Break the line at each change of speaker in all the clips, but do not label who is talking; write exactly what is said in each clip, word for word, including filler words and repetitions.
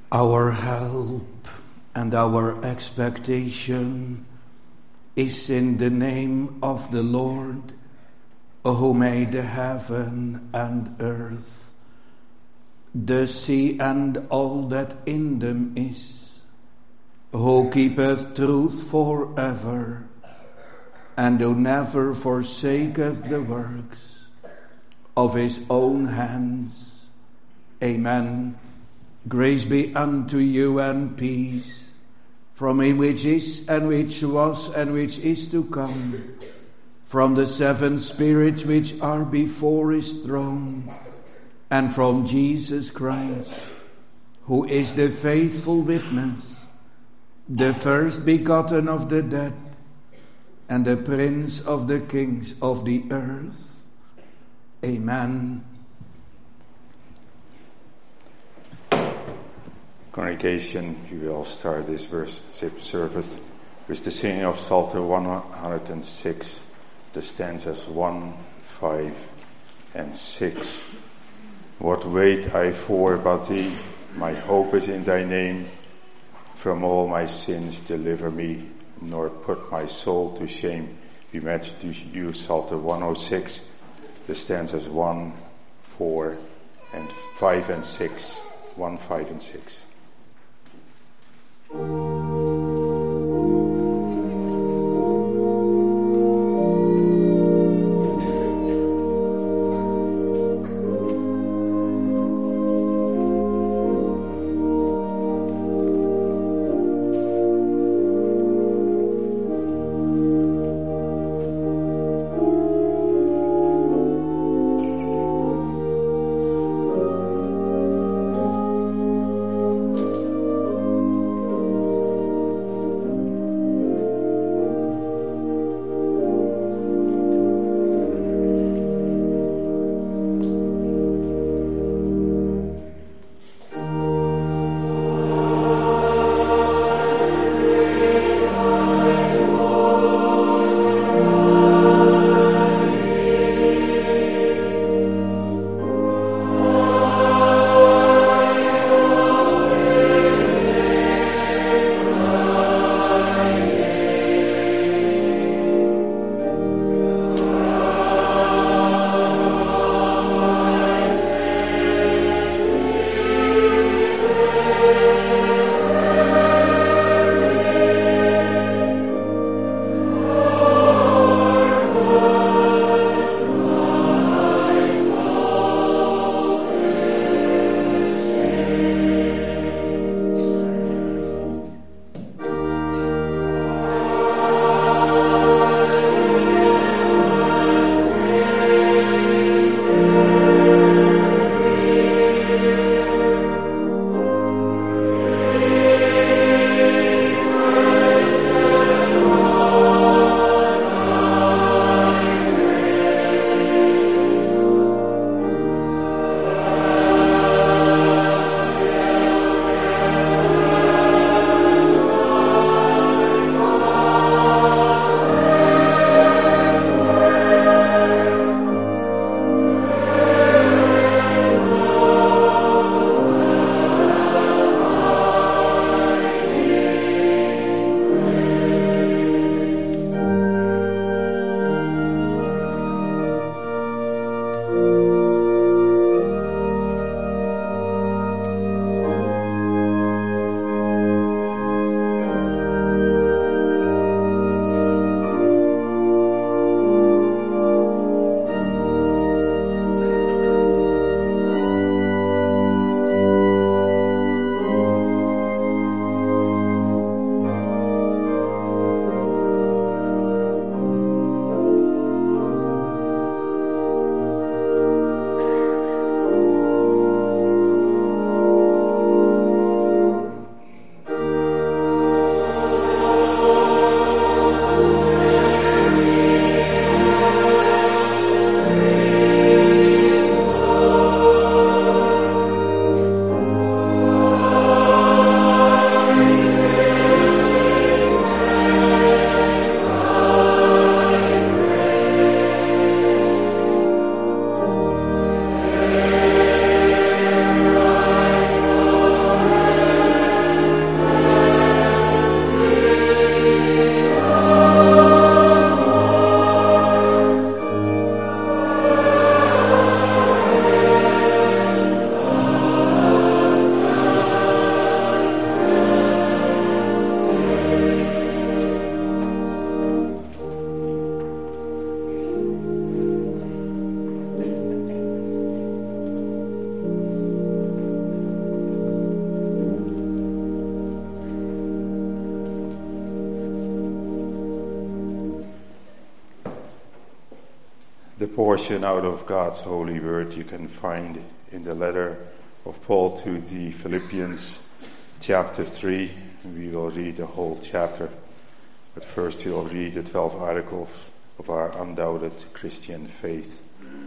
Our help and our expectation is in the name of the Lord, who made heaven and earth, the sea and all that in them is, who keepeth truth forever, and who never forsaketh the works of his own hands. Amen. Grace be unto you and peace, from him which is, and which was, and which is to come, from the seven spirits which are before his throne, and from Jesus Christ, who is the faithful witness, the first begotten of the dead, and the Prince of the kings of the earth. Amen.
Congregation, we will start this worship service with the singing of Psalter one hundred six, the stanzas one, five, and six. What wait I for but thee? My hope is in thy name. From all my sins deliver me, nor put my soul to shame. We met to you Psalter one oh six, the stanzas one, four, and five and six. one, five, and six.
Thank
portion out of God's holy word you can find in the letter of Paul to the Philippians, chapter three. We will read the whole chapter, but first we will read the twelve articles of our undoubted Christian faith.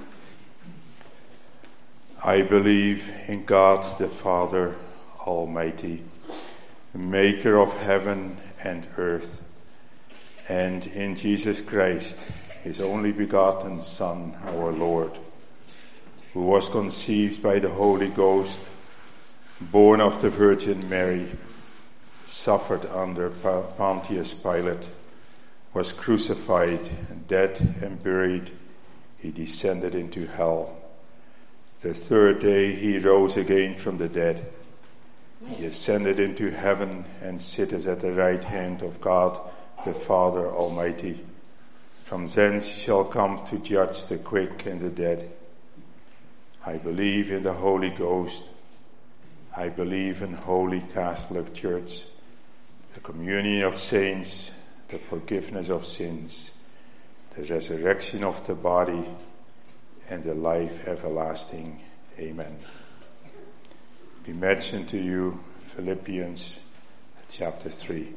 I believe in God the Father Almighty, the maker of heaven and earth, and in Jesus Christ, his only begotten Son, our Lord, who was conceived by the Holy Ghost, born of the Virgin Mary, suffered under Pontius Pilate, was crucified, dead and buried. He descended into hell. The third day he rose again from the dead. He ascended into heaven and sitteth at the right hand of God the Father Almighty. From thence he shall come to judge the quick and the dead. I believe in the Holy Ghost. I believe in Holy Catholic Church, the communion of saints, the forgiveness of sins, the resurrection of the body, and the life everlasting. Amen. We mention to you Philippians chapter three.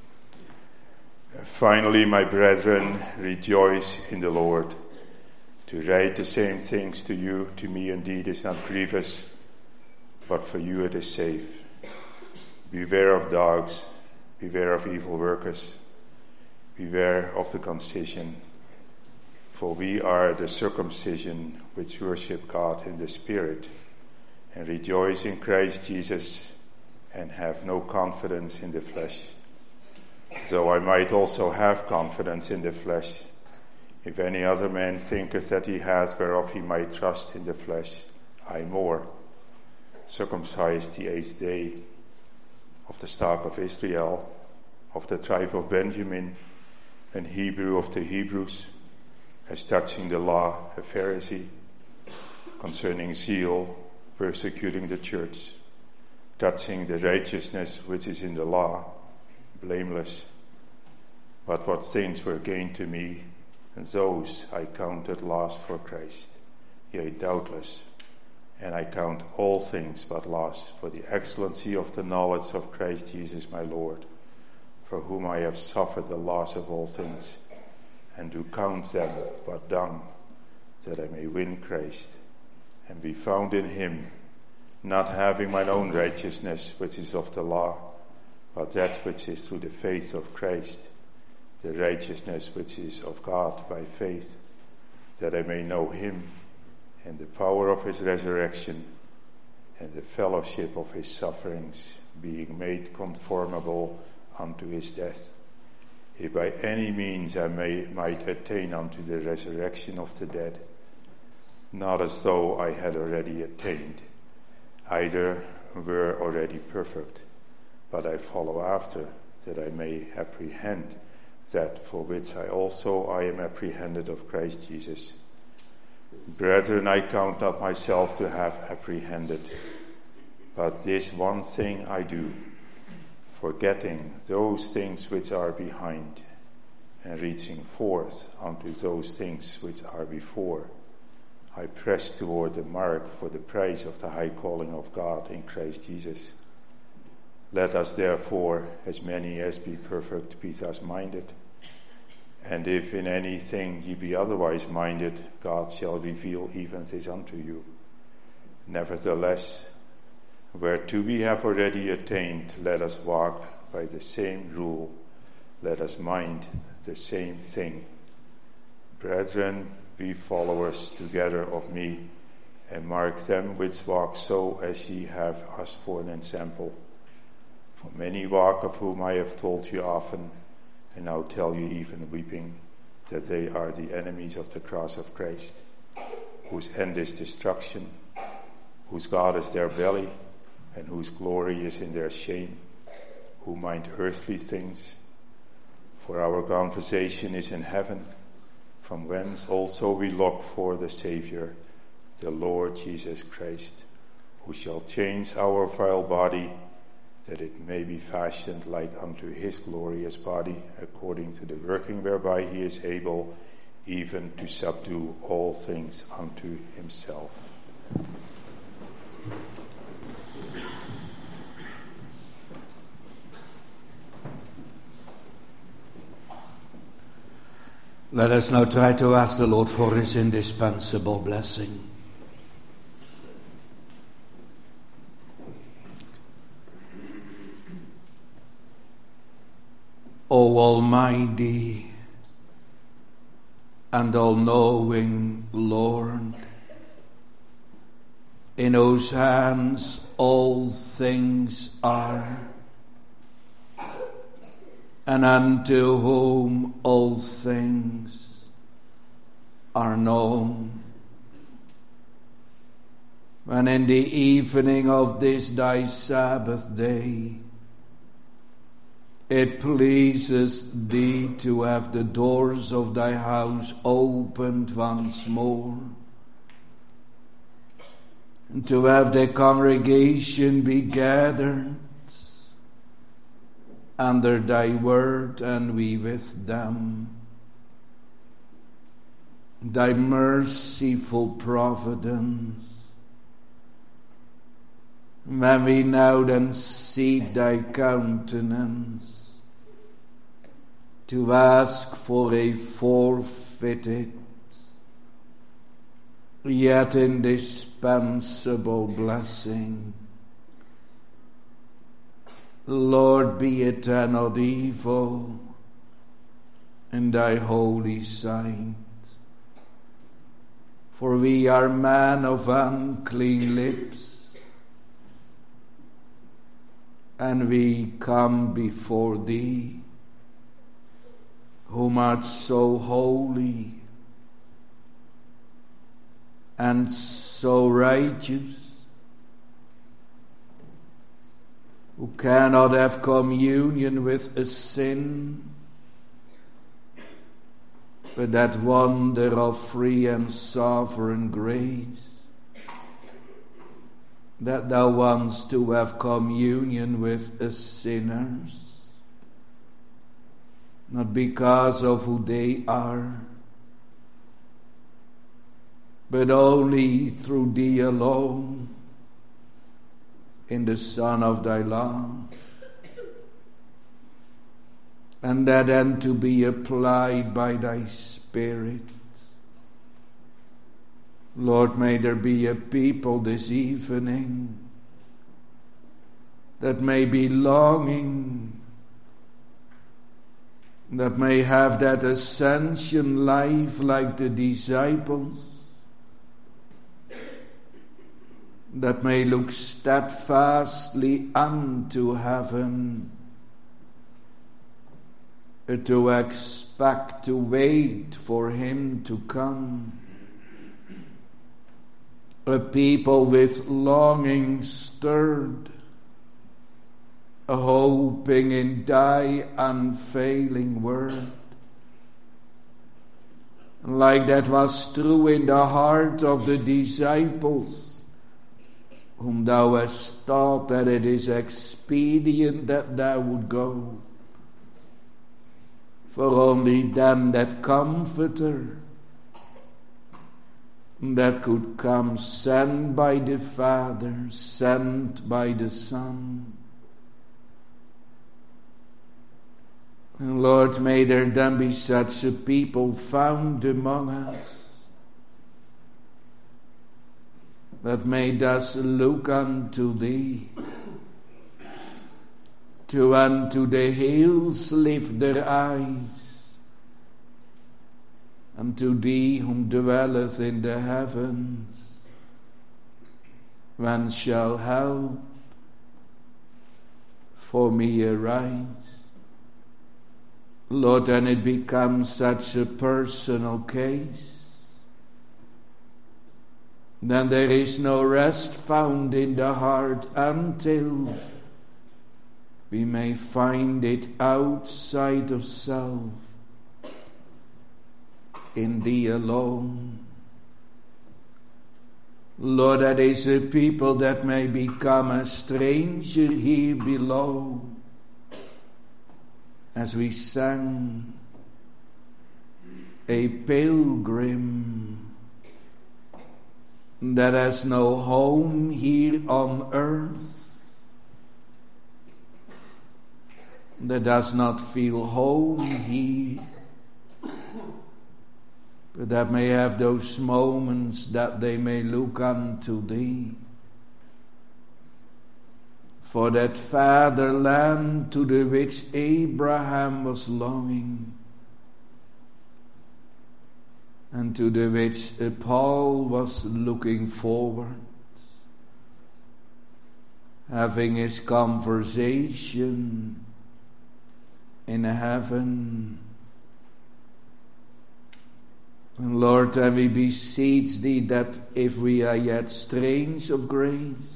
Finally, my brethren, rejoice in the Lord. To write the same things to you, to me indeed, is not grievous, but for you it is safe. Beware of dogs, beware of evil workers, beware of the concision. For we are the circumcision which worship God in the Spirit, and rejoice in Christ Jesus, and have no confidence in the flesh. Though I might also have confidence in the flesh, if any other man thinketh that he hath whereof he might trust in the flesh, I more, circumcised the eighth day, of the stock of Israel, of the tribe of Benjamin, an Hebrew of the Hebrews, as touching the law, a Pharisee, concerning zeal, persecuting the church, touching the righteousness which is in the law, blameless. But what things were gained to me, and those I counted loss for Christ. Yea, doubtless, and I count all things but loss for the excellency of the knowledge of Christ Jesus my Lord, for whom I have suffered the loss of all things, and do count them but dung, that I may win Christ, and be found in him, not having mine own righteousness which is of the law, but that which is through the faith of Christ, the righteousness which is of God by faith, that I may know him, and the power of his resurrection, and the fellowship of his sufferings, being made conformable unto his death, if by any means I may, might attain unto the resurrection of the dead, not as though I had already attained, either were already perfect, but I follow after, that I may apprehend that for which I also I am apprehended of Christ Jesus. Brethren, I count not myself to have apprehended, but this one thing I do, forgetting those things which are behind, and reaching forth unto those things which are before, I press toward the mark for the prize of the high calling of God in Christ Jesus. Let us therefore, as many as be perfect, be thus minded. And if in anything ye be otherwise minded, God shall reveal even this unto you. Nevertheless, whereto we have already attained, let us walk by the same rule. Let us mind the same thing. Brethren, be followers together of me, and mark them which walk so as ye have us for an ensample. For many walk, of whom I have told you often, and now tell you even weeping, that they are the enemies of the cross of Christ, whose end is destruction, whose God is their belly, and whose glory is in their shame, who mind earthly things. For our conversation is in heaven, from whence also we look for the Saviour, the Lord Jesus Christ, who shall change our vile body, that it may be fashioned like unto his glorious body, according to the working whereby he is able, even to subdue all things unto himself.
Let us now try to ask the Lord for his indispensable blessing. O Almighty and all-knowing Lord, in whose hands all things are, and unto whom all things are known, when in the evening of this thy Sabbath day it pleases thee to have the doors of thy house opened once more, and to have the congregation be gathered under thy word, and we with them. Thy merciful providence, when we now then seek thy countenance, to ask for a forfeited, yet indispensable blessing. Lord, be it not evil in thy holy sight, for we are men of unclean lips, and we come before thee, whom art so holy and so righteous, who cannot have communion with a sin, but that wonder of free and sovereign grace, that thou wants to have communion with the sinners, not because of who they are, but only through thee alone, in the Son of thy love, and that then to be applied by thy Spirit. Lord, may there be a people this evening that may be longing, that may have that ascension life like the disciples, that may look steadfastly unto heaven, to expect, to wait for him to come. A people with longing stirred, hoping in thy unfailing word, like that was true in the heart of the disciples, whom thou hast taught that it is expedient that thou would go. For only then that Comforter that could come, sent by the Father, sent by the Son. And Lord, may there then be such a people found among us, that may thus look unto thee, to unto the hills lift their eyes, unto thee whom dwelleth in the heavens, whence shall help for me arise. Lord, and it becomes such a personal case, then there is no rest found in the heart until we may find it outside of self, in thee alone. Lord, that is a people that may become a stranger here below, as we sang a pilgrim that has no home here on earth, that does not feel home here, but that may have those moments that they may look unto thee for that fatherland to the which Abraham was longing, and to the which Paul was looking forward, having his conversation in heaven. And Lord, and we beseech thee that if we are yet strange of grace,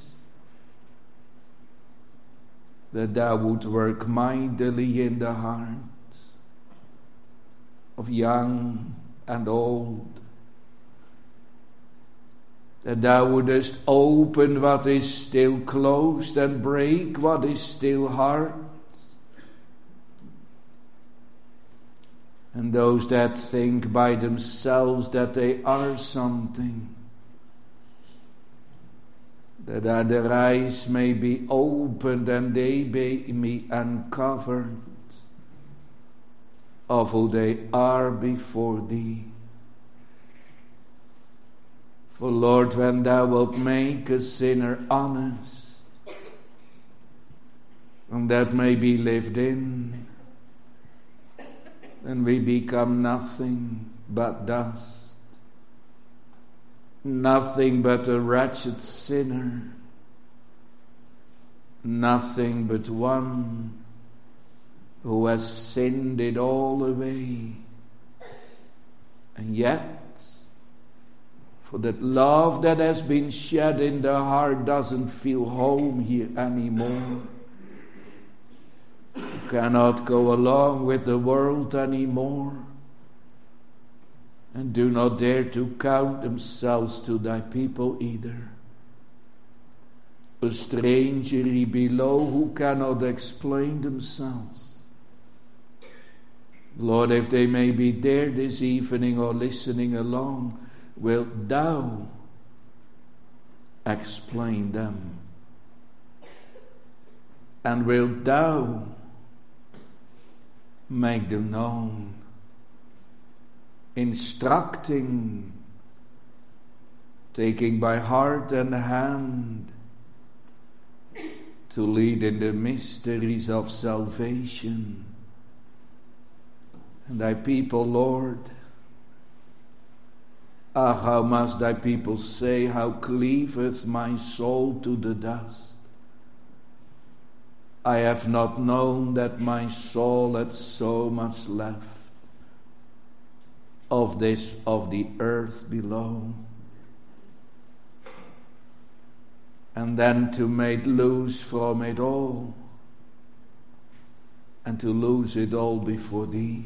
that thou would work mightily in the hearts of young and old, that thou wouldest open what is still closed and break what is still hard, and those that think by themselves that they are something, that their eyes may be opened and they may be uncovered of who they are before thee. For Lord, when thou wilt make a sinner honest, and that may be lived in, then we become nothing but dust. Nothing but a wretched sinner, nothing but one who has sinned it all away. And yet, for that love that has been shed in the heart doesn't feel home here anymore. You cannot go along with the world anymore, and do not dare to count themselves to thy people either. A stranger below who cannot explain themselves. Lord, if they may be there this evening or listening along, wilt thou explain them? And wilt thou make them known? Instructing, taking by heart and hand, to lead in the mysteries of salvation. And thy people, Lord, ah, how must thy people say, how cleaveth my soul to the dust. I have not known that my soul had so much left of this, of the earth below. And then to make loose from it all, and to lose it all before thee.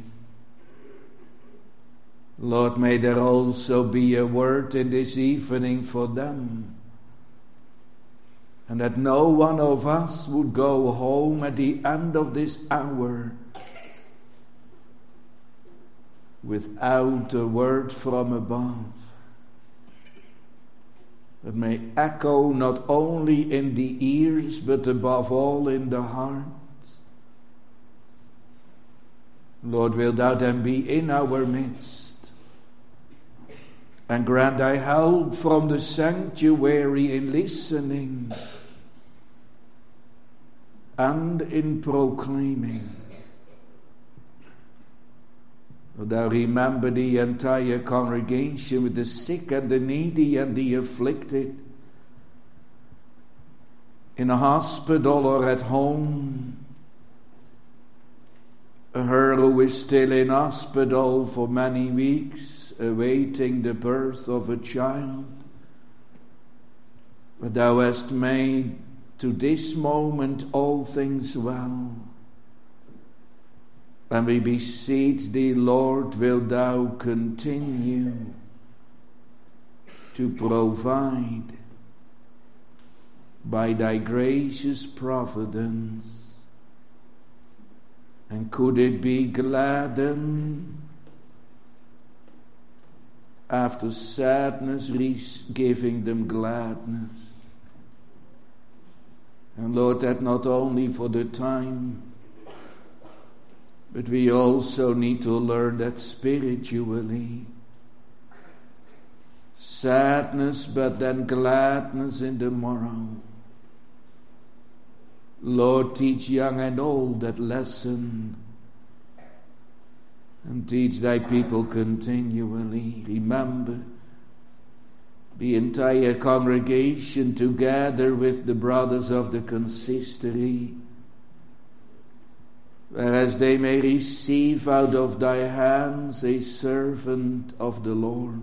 Lord, may there also be a word in this evening for them, and that no one of us would go home at the end of this hour without a word from above, that may echo not only in the ears, but above all in the hearts. Lord, wilt thou then be in our midst, and grant thy help from the sanctuary in listening and in proclaiming. Thou remember the entire congregation with the sick and the needy and the afflicted, in a hospital or at home, her who is still in hospital for many weeks, awaiting the birth of a child. But thou hast made to this moment all things well. And we beseech thee, Lord, wilt thou continue to provide by thy gracious providence. And could it be gladdened after sadness, giving them gladness. And Lord, that not only for the time, but we also need to learn that spiritually. Sadness, but then gladness in the morrow. Lord, teach young and old that lesson, and teach thy people continually. Remember the entire congregation together with the brothers of the consistory, whereas they may receive out of thy hands a servant of the Lord,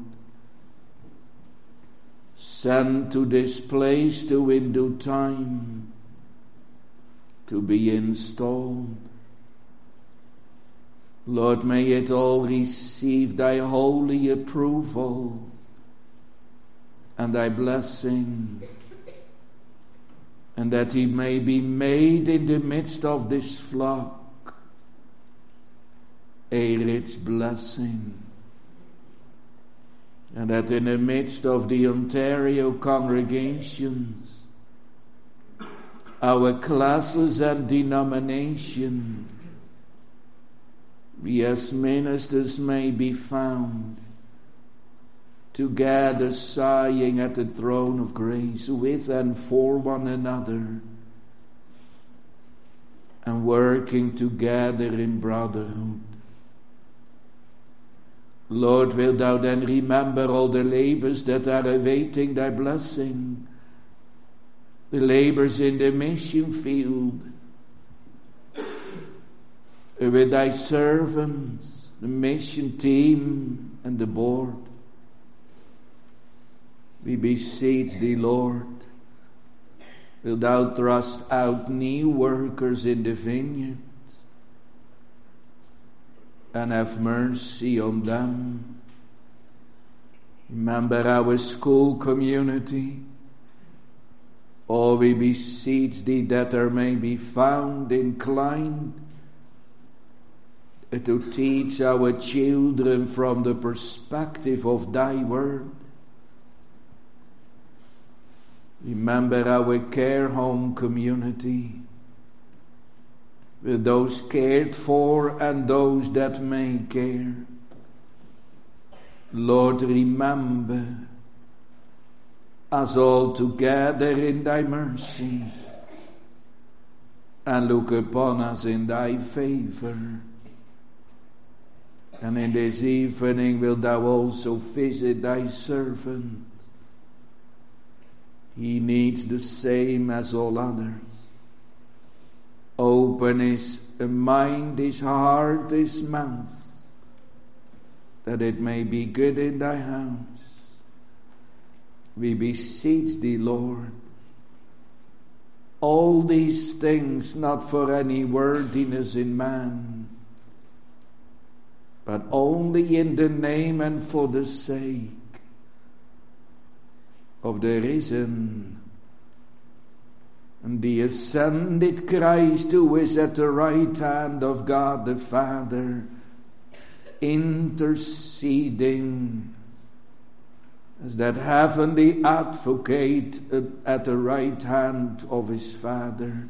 sent to this place to in due time to be installed. Lord, may it all receive thy holy approval and thy blessing, and that he may be made in the midst of this flock a rich blessing, and that in the midst of the Ontario congregations, our classes and denomination, we as ministers may be found together sighing at the throne of grace with and for one another, and working together in brotherhood. Lord, wilt thou then remember all the labors that are awaiting thy blessing, the labors in the mission field, with thy servants, the mission team, and the board. We beseech thee, Lord, wilt thou thrust out new workers in the vineyard, and have mercy on them. Remember our school community. Oh, we beseech thee that there may be found inclined to teach our children from the perspective of thy word. Remember our care home community, with those cared for and those that may care. Lord, remember us all together in thy mercy, and look upon us in thy favor. And in this evening wilt thou also visit thy servant. He needs the same as all others. Open his mind, his heart, his mouth, that it may be good in thy house. We beseech thee, Lord, all these things not for any worthiness in man, but only in the name and for the sake of the risen and the ascended Christ, who is at the right hand of God the Father, interceding as that heavenly advocate at the right hand of his Father,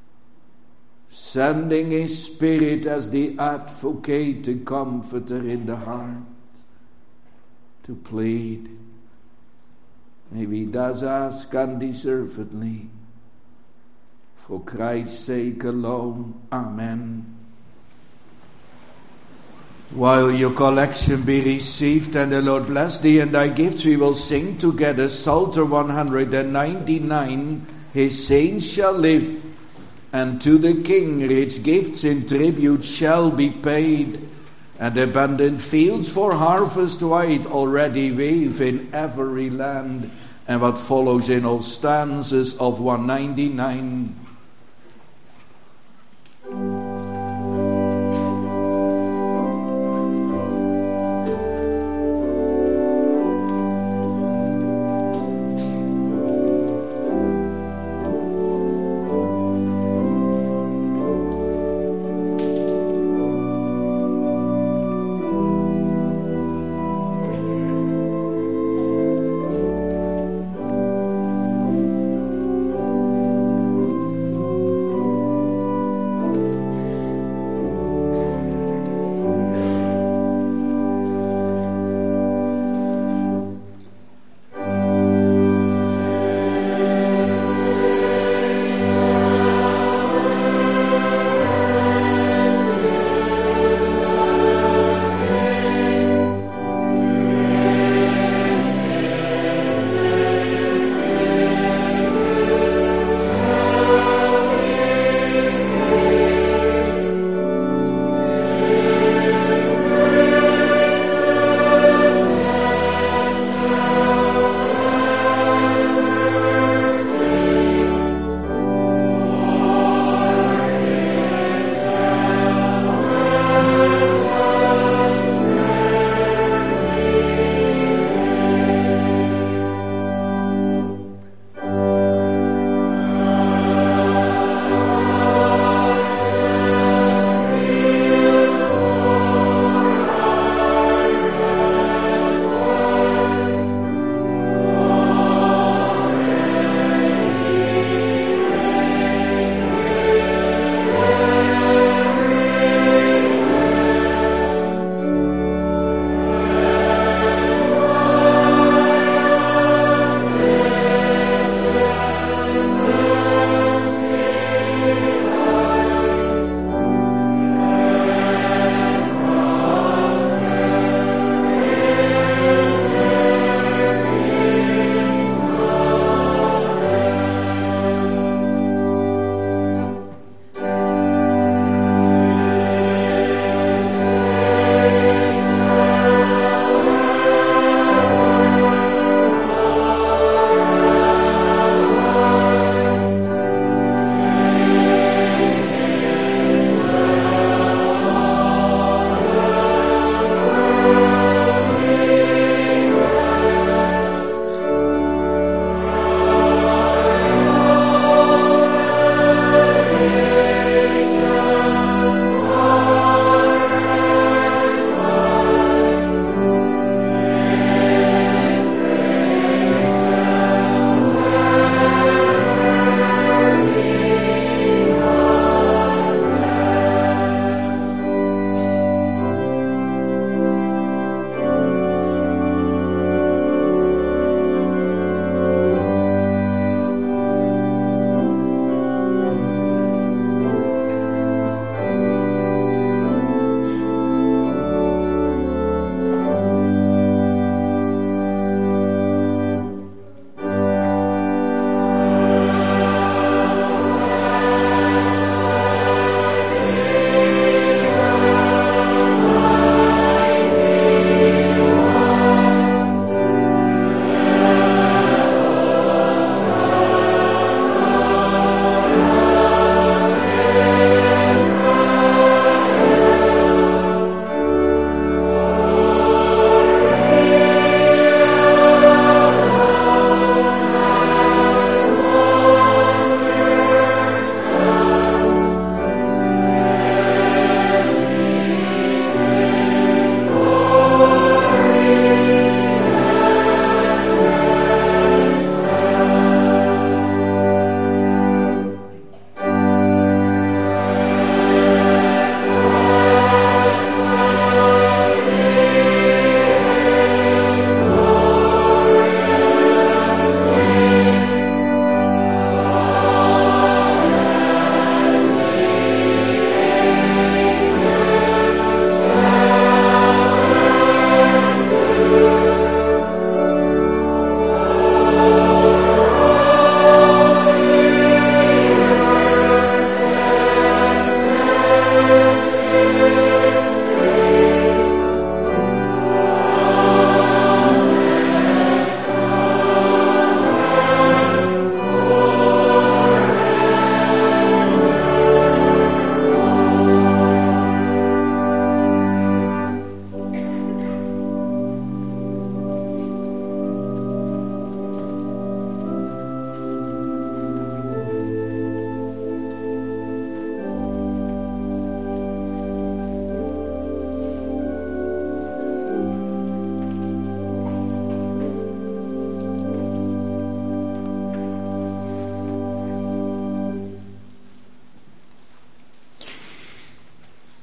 sending his Spirit as the advocate, the comforter in the heart, to plead. May we thus ask undeservedly, for Christ's sake alone. Amen. While your collection be received and the Lord bless thee and thy gifts, we will sing together Psalter one ninety-nine, His saints shall live, and to the King rich gifts in tribute shall be paid, and abundant fields for harvest white already wave in every land. And what follows in all stanzas of one ninety-nine.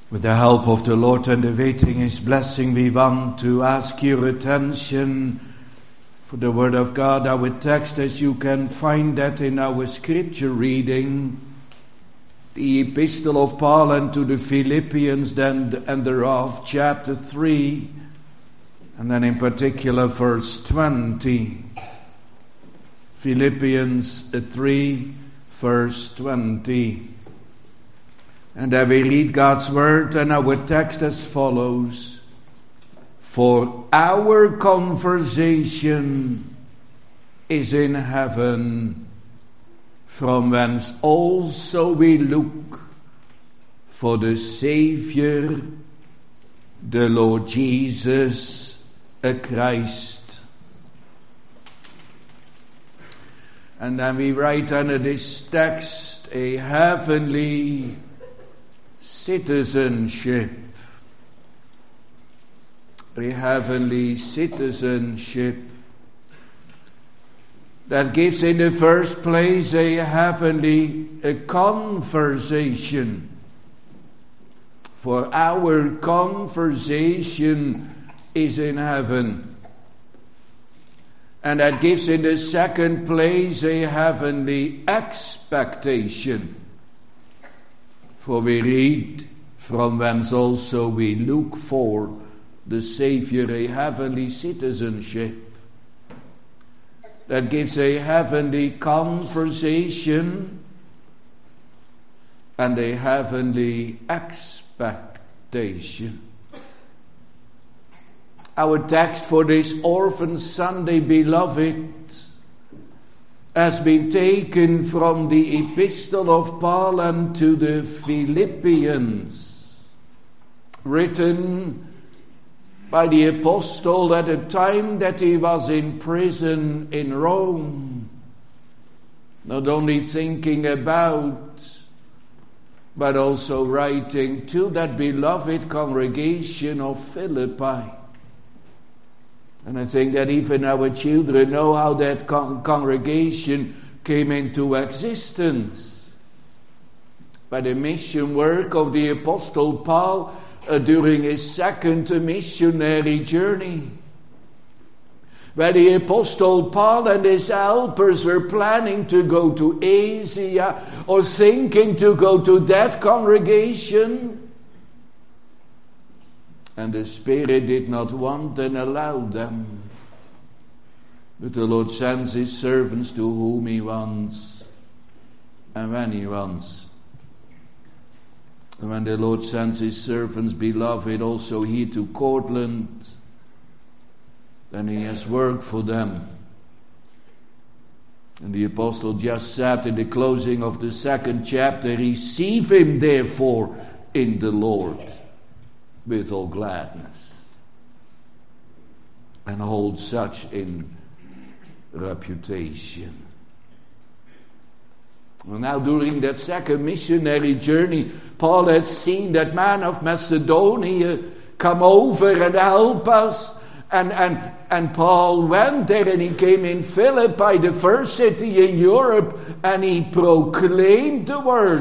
With the help of the Lord and awaiting His blessing, we want to ask your attention for the Word of God, our text, as you can find that in our scripture reading, the Epistle of Paul unto the Philippians, then and thereof, chapter three, and then in particular verse twenty. Philippians three, verse twenty. And I will read God's word, and our text as follows. For our conversation is in heaven, from whence also we look for the Savior, the Lord Jesus Christ. And then we write under this text a heavenly citizenship. A heavenly citizenship that gives in the first place a heavenly a conversation. For our conversation is in heaven. And that gives in the second place a heavenly expectation. For we read, from whence also we look for the Savior, a heavenly citizenship. That gives a heavenly conversation and a heavenly expectation. Our text for this Orphan Sunday, beloved, has been taken from the Epistle of Paul unto the Philippians, written by the apostle at the time that he was in prison in Rome, not only thinking about, but also writing to that beloved congregation of Philippi. And I think that even our children know how that con- congregation came into existence. By the mission work of the Apostle Paul uh, during his second missionary journey. Where the Apostle Paul and his helpers were planning to go to Asia or thinking to go to that congregation. And the Spirit did not want and allow them. But the Lord sends His servants to whom He wants and when He wants. And when the Lord sends His servants, beloved, also here to Cortland, then He has worked for them. And the apostle just said in the closing of the second chapter, receive him therefore in the Lord with all gladness, and hold such in reputation. Well, now during that second missionary journey, Paul had seen that man of Macedonia come over and help us. And, and, and Paul went there and he came in Philippi, the first city in Europe, and he proclaimed the word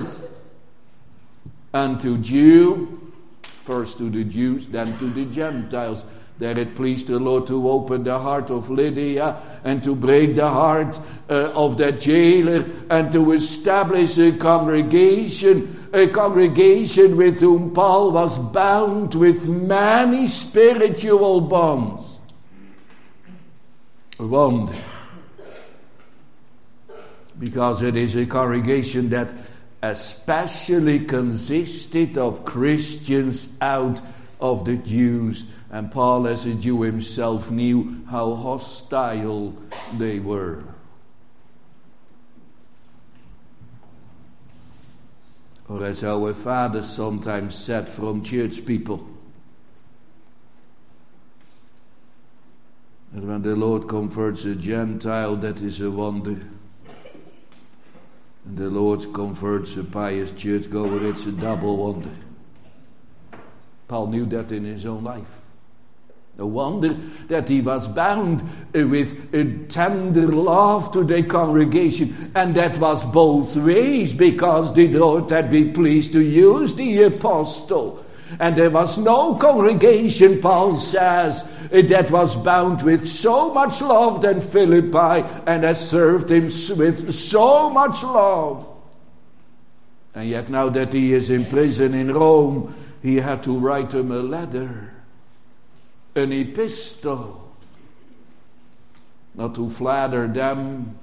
unto Jew, first to the Jews, then to the Gentiles. There it pleased the Lord to open the heart of Lydia and to break the heart uh, of that jailer and to establish a congregation, a congregation with whom Paul was bound with many spiritual bonds. A wonder. Because it is a congregation that especially consisted of Christians out of the Jews. And Paul, as a Jew himself, knew how hostile they were. Or as our father sometimes said from church people, that when the Lord converts a Gentile, that is a wonder. And the Lord converts a pious churchgoer, it's a double wonder. Paul knew that in his own life. No wonder that he was bound with a tender love to the congregation. And that was both ways, because the Lord had been pleased to use the apostle And there was no congregation, Paul says, that was bound with so much love than Philippi, and has served him with so much love. And yet now that he is in prison in Rome, he had to write him a letter, an epistle, not to flatter them,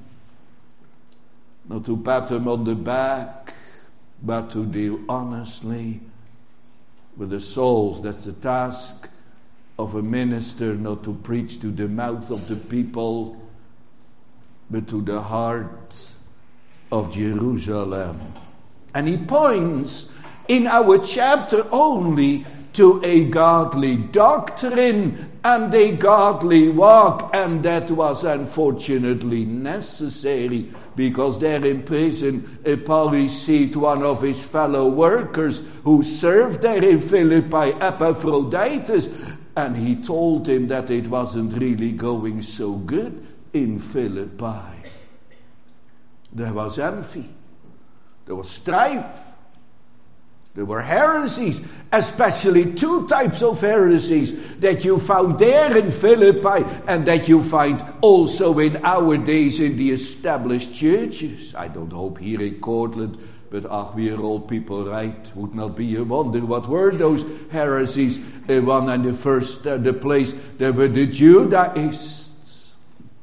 not to pat them on the back, but to deal honestly with the souls. That's the task of a minister, not to preach to the mouth of the people, but to the heart of Jerusalem. And he points in our chapter only to a godly doctrine and a godly walk, and that was unfortunately necessary, because there in prison Paul received one of his fellow workers who served there in Philippi, Epaphroditus, and he told him that it wasn't really going so good in Philippi. There was envy, there was strife, there were heresies, especially two types of heresies that you found there in Philippi and that you find also in our days in the established churches. I don't hope here in Cortland, but ach, we are all people, right? Would not be a wonder. What were those heresies? Uh, one and the first, uh, the place, there were the Judaists.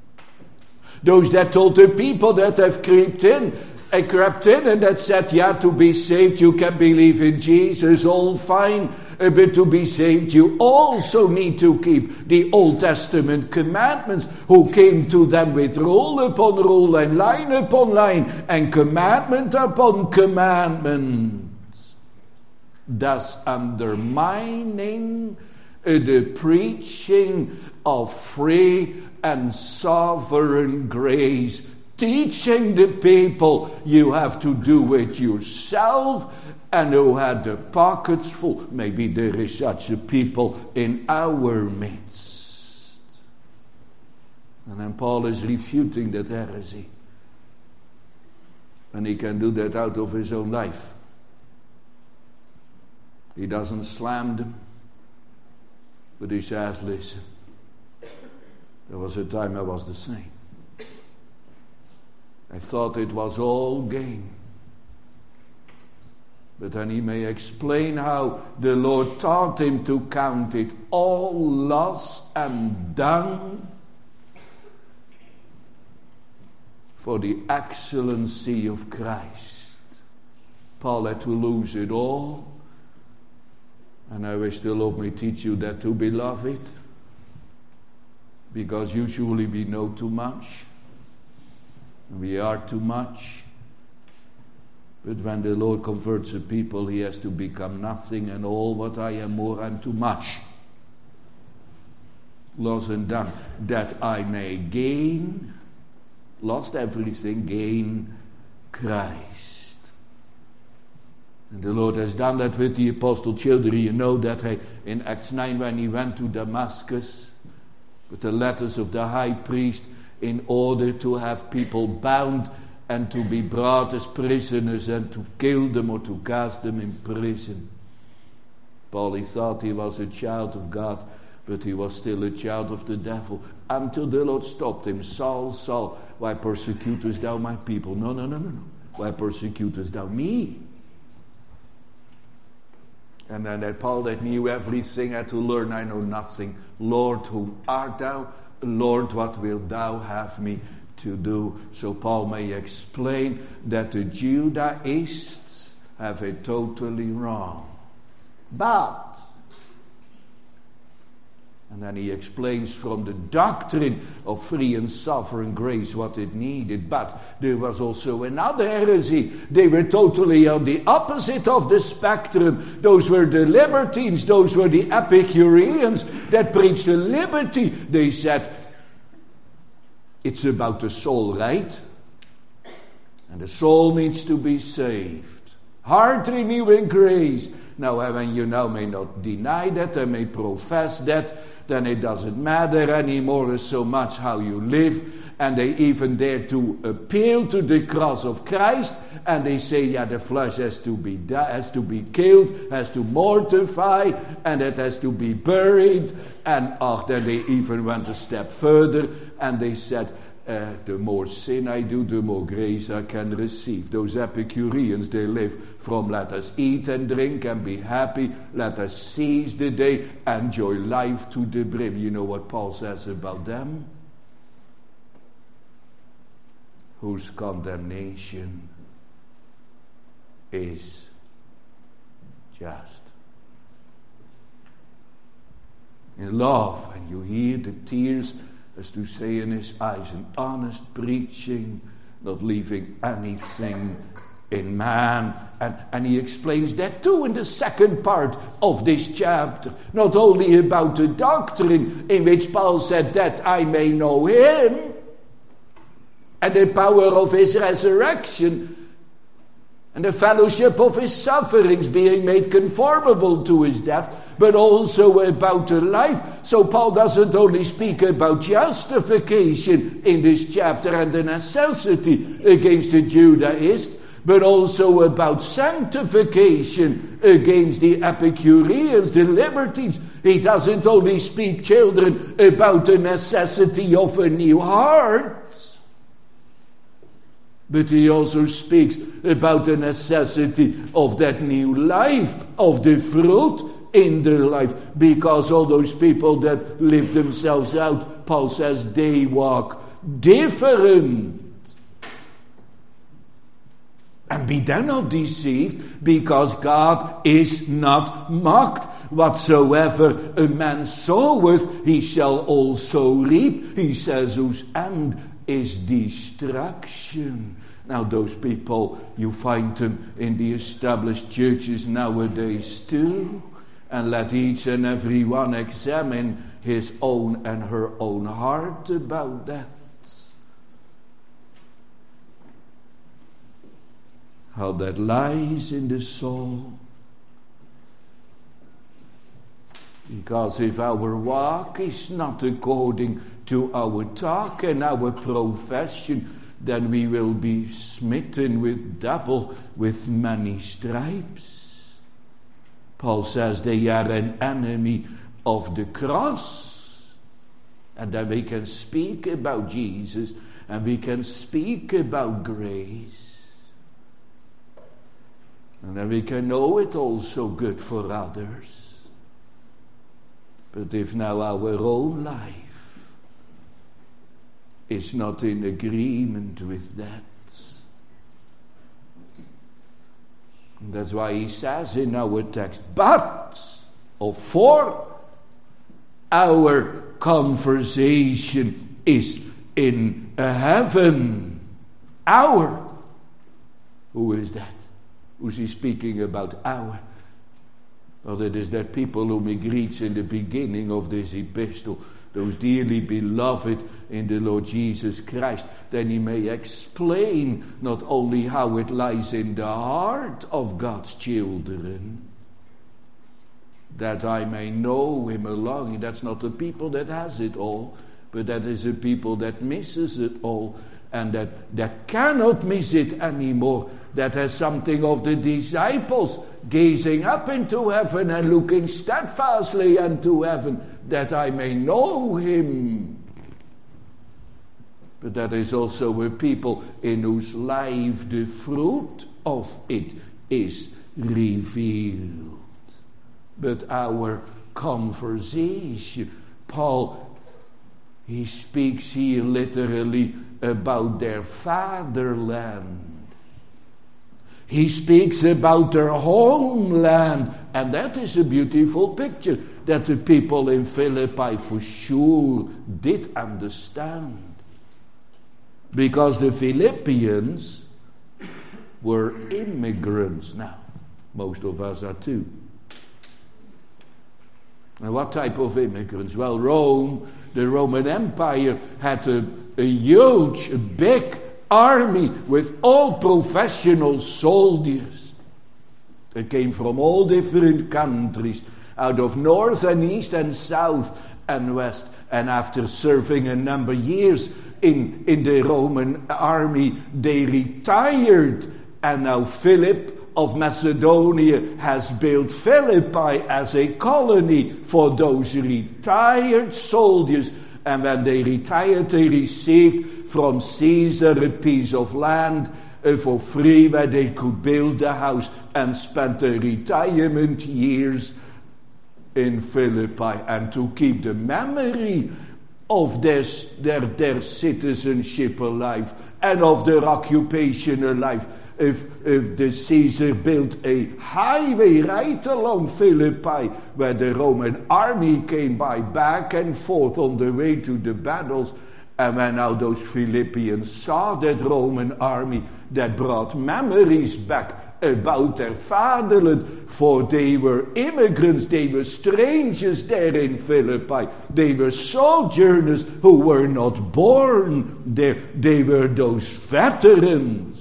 Those that told the people that have crept in, I crept in and that said, yeah, to be saved you can believe in Jesus, all fine. But to be saved you also need to keep the Old Testament commandments, who came to them with rule upon rule and line upon line and commandment upon commandment, thus undermining the preaching of free and sovereign grace, teaching the people you have to do it yourself, and who had the pockets full. Maybe there is such a people in our midst. And then Paul is refuting that heresy. And he can do that out of his own life. He doesn't slam them, but he says, listen, there was a time I was the same. I thought it was all gain. But then he may explain how the Lord taught him to count it all loss and dung for the excellency of Christ. Paul had to lose it all. And I wish the Lord may teach you that too, beloved. Because usually we know too much. We are too much. But when the Lord converts a people, he has to become nothing, and all what I am more and too much. Lost and done. That I may gain, lost everything, gain Christ. And the Lord has done that with the apostle children. You know that he, in Acts nine, when he went to Damascus with the letters of the high priest, in order to have people bound and to be brought as prisoners and to kill them or to cast them in prison. Paul, he thought he was a child of God, but he was still a child of the devil, until the Lord stopped him. Saul, Saul, why persecutest thou my people? No, no, no, no, no. Why persecutest thou me? And then that Paul that knew everything had to learn, I know nothing. Lord, whom art thou? Lord, what wilt thou have me to do? So Paul may explain that the Judaists have it totally wrong. But, and then he explains from the doctrine of free and sovereign grace what it needed. But there was also another heresy. They were totally on the opposite of the spectrum. Those were the libertines. Those were the Epicureans that preached the liberty. They said, it's about the soul, right? And the soul needs to be saved. Heart renewing grace Now, when you now may not deny that and may profess that, then it doesn't matter anymore so much how you live. And they even dare to appeal to the cross of Christ, and they say, yeah, the flesh has to be di- has to be killed, has to mortify, and it has to be buried. And oh, then they even went a step further, and they said, uh, the more sin I do, the more grace I can receive. Those Epicureans, they live from let us eat and drink and be happy, let us seize the day, enjoy life to the brim. You know what Paul says about them? Whose condemnation is just. In love, and you hear the tears, as to say in his eyes, an honest preaching, not leaving anything in man. And, and he explains that too in the second part of this chapter. Not only about the doctrine, in which Paul said that I may know him, and the power of his resurrection, and the fellowship of his sufferings, being made conformable to his death, but also about the life. So Paul doesn't only speak about justification in this chapter and the necessity against the Judaist, but also about sanctification against the Epicureans, the libertines. He doesn't only speak, children, about the necessity of a new heart, but he also speaks about the necessity of that new life, of the fruit in their life. Because all those people that live themselves out, Paul says, they walk different. And be then not deceived, because God is not mocked. Whatsoever a man soweth, he shall also reap. He says, whose end is destruction. Now those people, you find them in the established churches nowadays too. And let each and every one examine his own and her own heart about that. How that lies in the soul. Because if our walk is not according to our talk and our profession, then we will be smitten with double, with many stripes. Paul says they are an enemy of the cross. And then we can speak about Jesus, and we can speak about grace. And then we can know it also good for others. But if now our own life is not in agreement with that. And that's why he says in our text, but, or for, our conversation is in heaven. Our. Who is that? Who's he speaking about? Our. Well, it is that people whom he greets in the beginning of this epistle, those dearly beloved in the Lord Jesus Christ. Then he may explain not only how it lies in the heart of God's children, that I may know him along. That's not a people that has it all, but that is a people that misses it all, and that, that cannot miss it anymore. That has something of the disciples gazing up into heaven and looking steadfastly unto heaven, that I may know him. But that is also a people in whose life the fruit of it is revealed. But our conversation, Paul, he speaks here literally about their fatherland. He speaks about their homeland, and that is a beautiful picture that the people in Philippi for sure did understand. Because the Philippians were immigrants now. Most of us are too. And what type of immigrants? Well, Rome, the Roman Empire, had a, a huge, a big army with all professional soldiers. They came from all different countries, out of north and east and south and west. And after serving a number of years in, in the Roman army, they retired. And now Philip of Macedonia has built Philippi as a colony for those retired soldiers. And when they retired, they received from Caesar a piece of land uh, for free where they could build a house and spend their retirement years in Philippi. And to keep the memory of their, their, their citizenship alive and of their occupation alive, If, if the Caesar built a highway right along Philippi, where the Roman army came by back and forth on the way to the battles, and when now those Philippians saw that Roman army, that brought memories back about their fatherland, for they were immigrants, they were strangers there in Philippi, they were sojourners who were not born there, they were those veterans.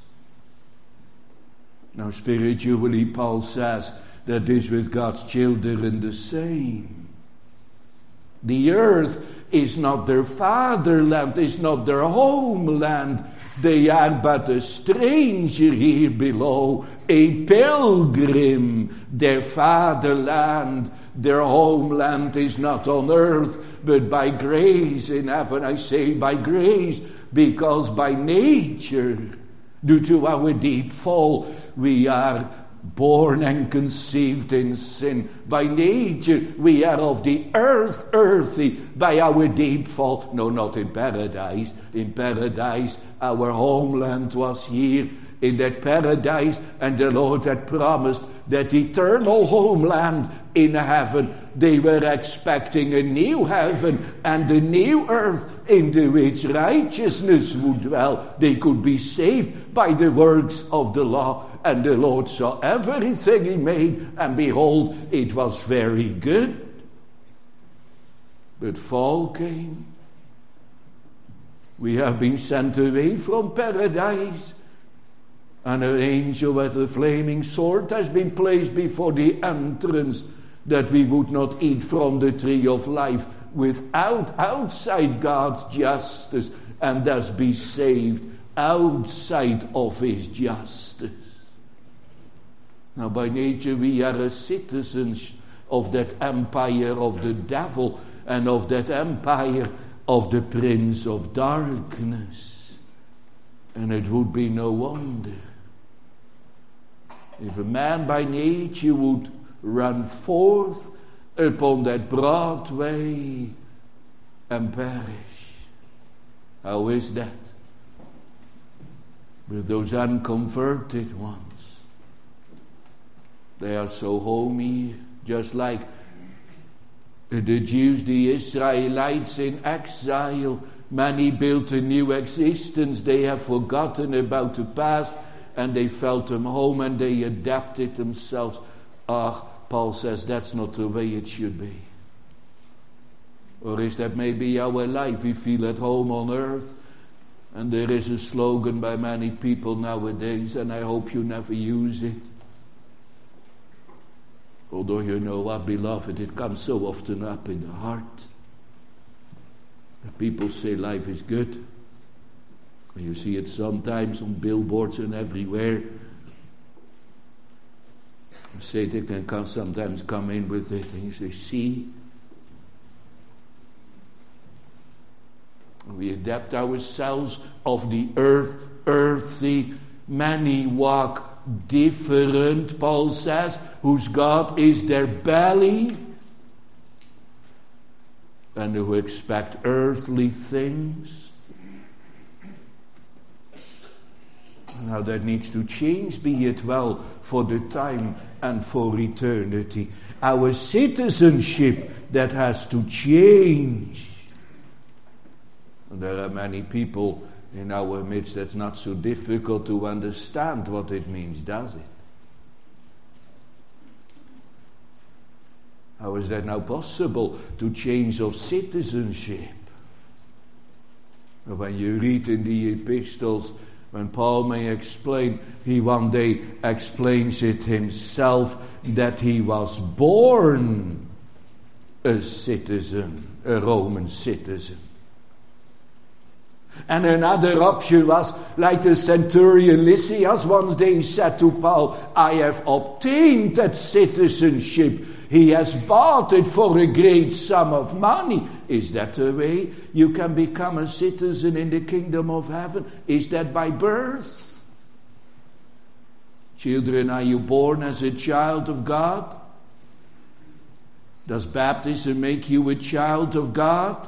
Now, spiritually, Paul says that is with God's children the same. The earth is not their fatherland, is not their homeland. They are but a stranger here below, a pilgrim. Their fatherland, their homeland is not on earth, but by grace in heaven. I say by grace, because by nature, due to our deep fall, we are born and conceived in sin. By nature, we are of the earth, earthy, by our deep fall. No, not in paradise. In paradise, our homeland was here, in that paradise, and the Lord had promised that eternal homeland in heaven. They were expecting a new heaven and a new earth into which righteousness would dwell. They could be saved by the works of the law. And the Lord saw everything he made, and behold, it was very good. But fall came. We have been sent away from paradise, and an angel with a flaming sword has been placed before the entrance, that we would not eat from the tree of life without, outside God's justice, and thus be saved outside of his justice. Now, by nature, we are a citizens of that empire of the devil and of that empire of the prince of darkness. And it would be no wonder if a man by nature would run forth upon that broad way and perish. How is that? With those unconverted ones. They are so homey, just like the Jews, the Israelites in exile. Many built a new existence. They have forgotten about the past, and they felt them home, and they adapted themselves. Ah, Paul says that's not the way it should be. Or is that maybe our life? We feel at home on earth, and there is a slogan by many people nowadays, and I hope you never use it. Although you know what, beloved, it comes so often up in the heart. The people say life is good. And you see it sometimes on billboards and everywhere. Satan can come, sometimes come in with it, and you say, see? We adapt ourselves of the earth, earthy. Many walk different, Paul says, whose God is their belly, and who expect earthly things. Now that needs to change, be it well, for the time and for eternity. Our citizenship, that has to change. And there are many people in our midst that's not so difficult to understand what it means, does it? How is that now possible, to change of citizenship? When you read in the epistles When Paul may explain, he one day explains it himself, that he was born a citizen, a Roman citizen. And another option was, like the centurion Lysias one day said to Paul, I have obtained that citizenship. He has bought it for a great sum of money. Is that the way you can become a citizen in the kingdom of heaven? Is that by birth? Children, are you born as a child of God? Does baptism make you a child of God?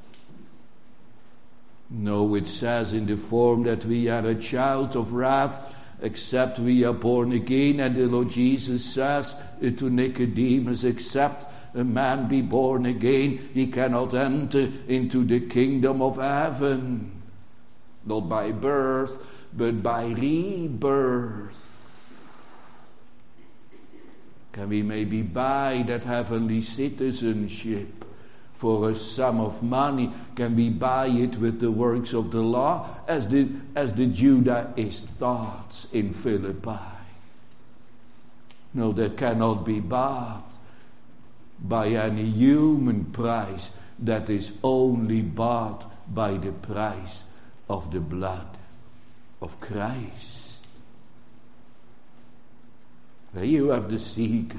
No, it says in the form that we are a child of wrath, except we are born again. And the Lord Jesus says to Nicodemus, except a man be born again, he cannot enter into the kingdom of heaven. Not by birth, but by rebirth. Can we maybe buy that heavenly citizenship for a sum of money? Can we buy it with the works of the law, as the, as the Judaist thought in Philippi? No, that cannot be bought by any human price. That is only bought by the price of the blood of Christ. There you have the secret.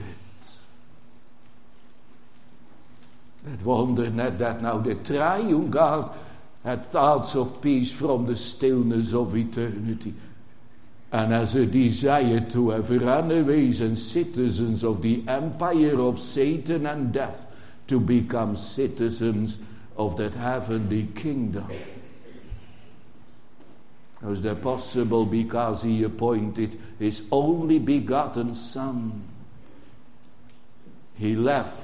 That wonder net that now the triune God had thoughts of peace from the stillness of eternity, and has a desire to have runaways and citizens of the empire of Satan and death to become citizens of that heavenly kingdom. How is that possible? Because he appointed his only begotten Son. He left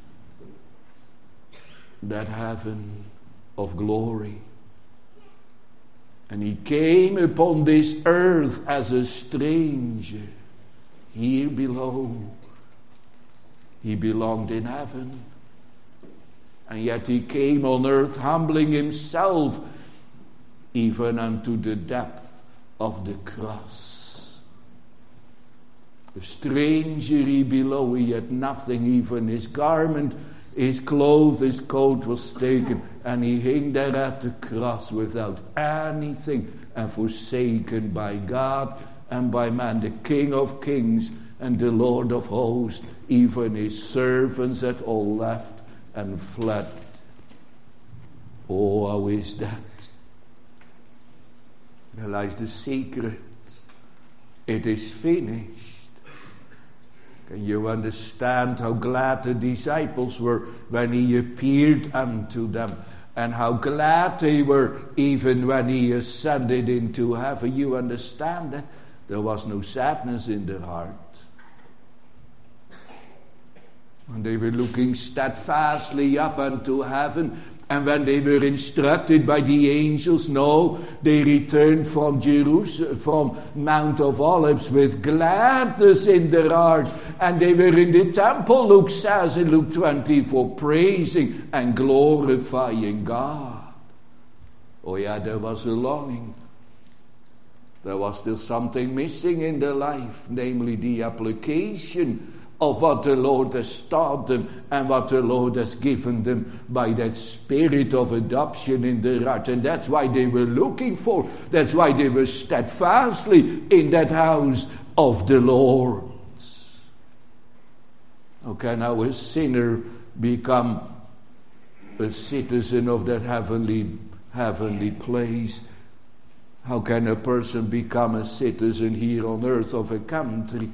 that heaven of glory, and he came upon this earth as a stranger. Here below, he belonged in heaven, and yet he came on earth humbling himself even unto the depth of the cross. A stranger he below, he had nothing, even his garment, his clothes, his coat was taken, and he hung there at the cross without anything, and forsaken by God and by man, the King of kings and the Lord of hosts. Even his servants had all left and fled. Oh, how is that? There lies the secret. It is finished. Can you understand how glad the disciples were when he appeared unto them, and how glad they were even when he ascended into heaven? You understand that? There was no sadness in their heart. And they were looking steadfastly up unto heaven, and when they were instructed by the angels, no, they returned from Jerusalem, from Mount of Olives, with gladness in their hearts. And they were in the temple, Luke says in Luke twenty-four, praising and glorifying God. Oh yeah, there was a longing. There was still something missing in their life, namely the application of what the Lord has taught them and what the Lord has given them by that spirit of adoption in their heart. And that's why they were looking for, that's why they were steadfastly in that house of the Lord. How can now a sinner become a citizen of that heavenly, heavenly place? How can a person become a citizen here on earth of a country?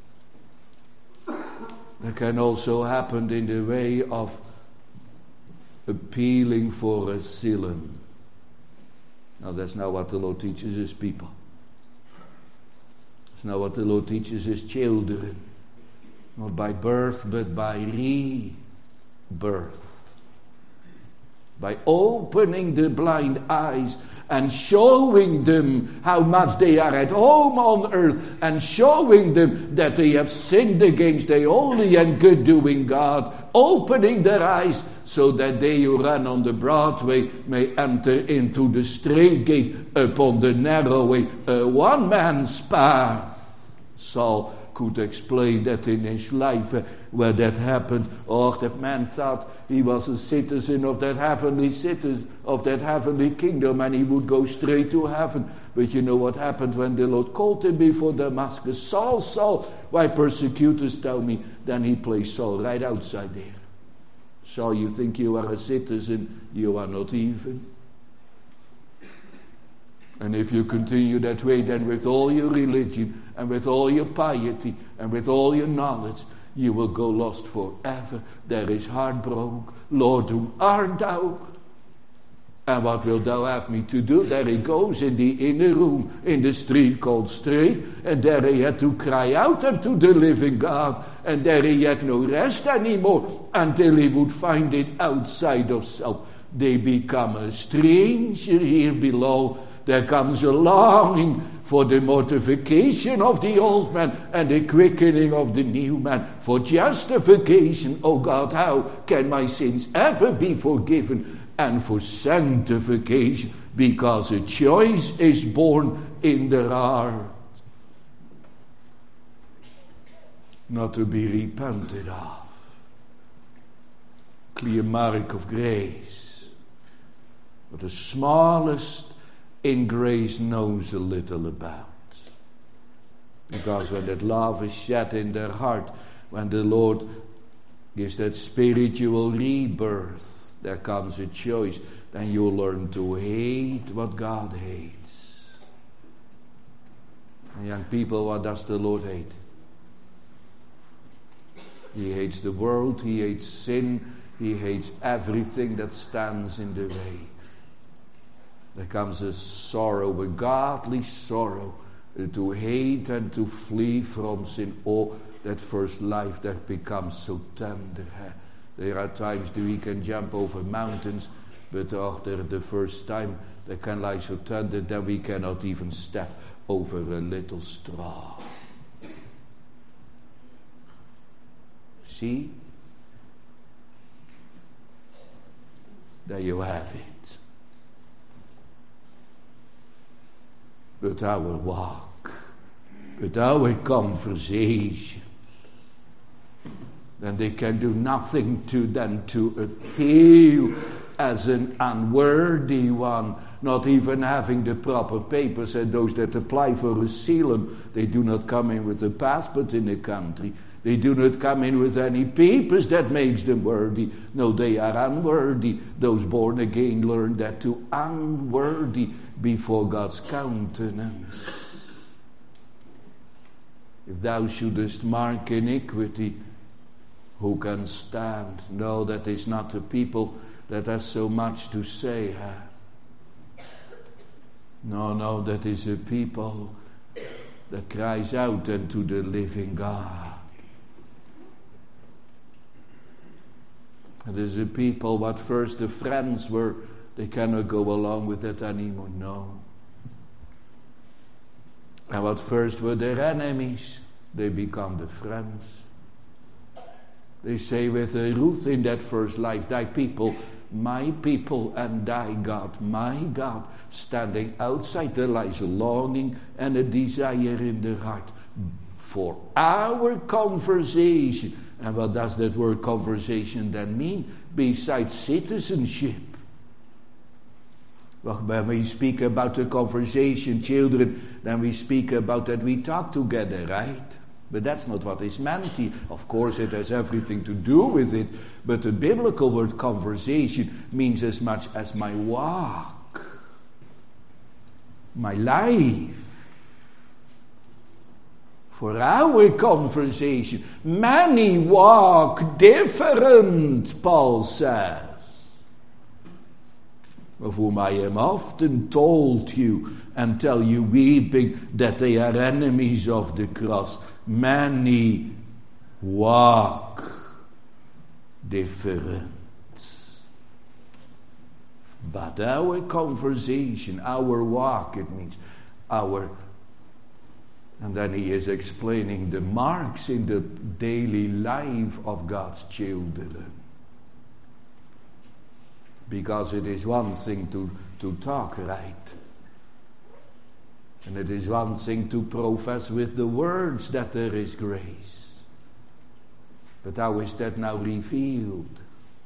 That can also happen in the way of appealing for asylum. Now that's not what the Lord teaches his people. It's not what the Lord teaches his children. Not by birth, but by rebirth. By opening the blind eyes and showing them how much they are at home on earth, and showing them that they have sinned against the holy and good-doing God, opening their eyes so that they who run on the broad way may enter into the straight gate, upon the narrow way, a one man's path. Saul could explain that in his life uh, where that happened. Or that man thought he was a citizen of that heavenly citizen of that heavenly kingdom, and he would go straight to heaven. But you know what happened when the Lord called him before Damascus? Saul, Saul, why persecutest thou me? Then he placed Saul right outside there. Saul, you think you are a citizen? You are not even. And if you continue that way, then with all your religion and with all your piety and with all your knowledge, you will go lost forever. There is heartbroken. Lord, who art thou? And what wilt thou have me to do? There he goes in the inner room, in the street called Straight, and there he had to cry out unto the living God, and there he had no rest anymore until he would find it outside of self. They become a stranger here below. There comes a longing for the mortification of the old man and the quickening of the new man, for justification. Oh God, how can my sins ever be forgiven? And for sanctification, because a choice is born in their heart, not to be repented of. Clear mark of grace. But the smallest in grace knows a little about. Because when that love is shed in their heart, when the Lord gives that spiritual rebirth, there comes a choice. Then you learn to hate what God hates. And young people, what does the Lord hate? He hates the world, he hates sin, he hates everything that stands in the way. There comes a sorrow, a godly sorrow, to hate and to flee from sin. Oh, that first life that becomes so tender. There are times that we can jump over mountains, but after the first time that can lie so tender that we cannot even step over a little straw. See? There you have it. But our walk, but our conversation, then they can do nothing to them to appeal as an unworthy one, not even having the proper papers. And those that apply for asylum, they do not come in with a passport in the country. They do not come in with any papers that makes them worthy. No, they are unworthy. Those born again learn that to unworthy before God's countenance. If thou shouldest mark iniquity, who can stand? No, that is not a people that has so much to say. Huh? No, no, that is a people that cries out unto the living God. It is a people what first the friends were, they cannot go along with that anymore. No. And what first were their enemies, they become the friends. They say with a Ruth in that first life, thy people, my people, and thy God, my God. Standing outside, there lies a longing and a desire in their heart for our conversation. And what does that word conversation then mean? Besides citizenship. Well, when we speak about the conversation, children, then we speak about that we talk together, right? But that's not what is meant here. Of course, it has everything to do with it. But the biblical word conversation means as much as my walk, my life. For our conversation, many walk different, Paul says. Of whom I am often told you and tell you weeping that they are enemies of the cross. Many walk different. But our conversation, our walk, it means our. And then he is explaining the marks in the daily life of God's children. Because it is one thing to, to talk right. And it is one thing to profess with the words that there is grace. But how is that now revealed?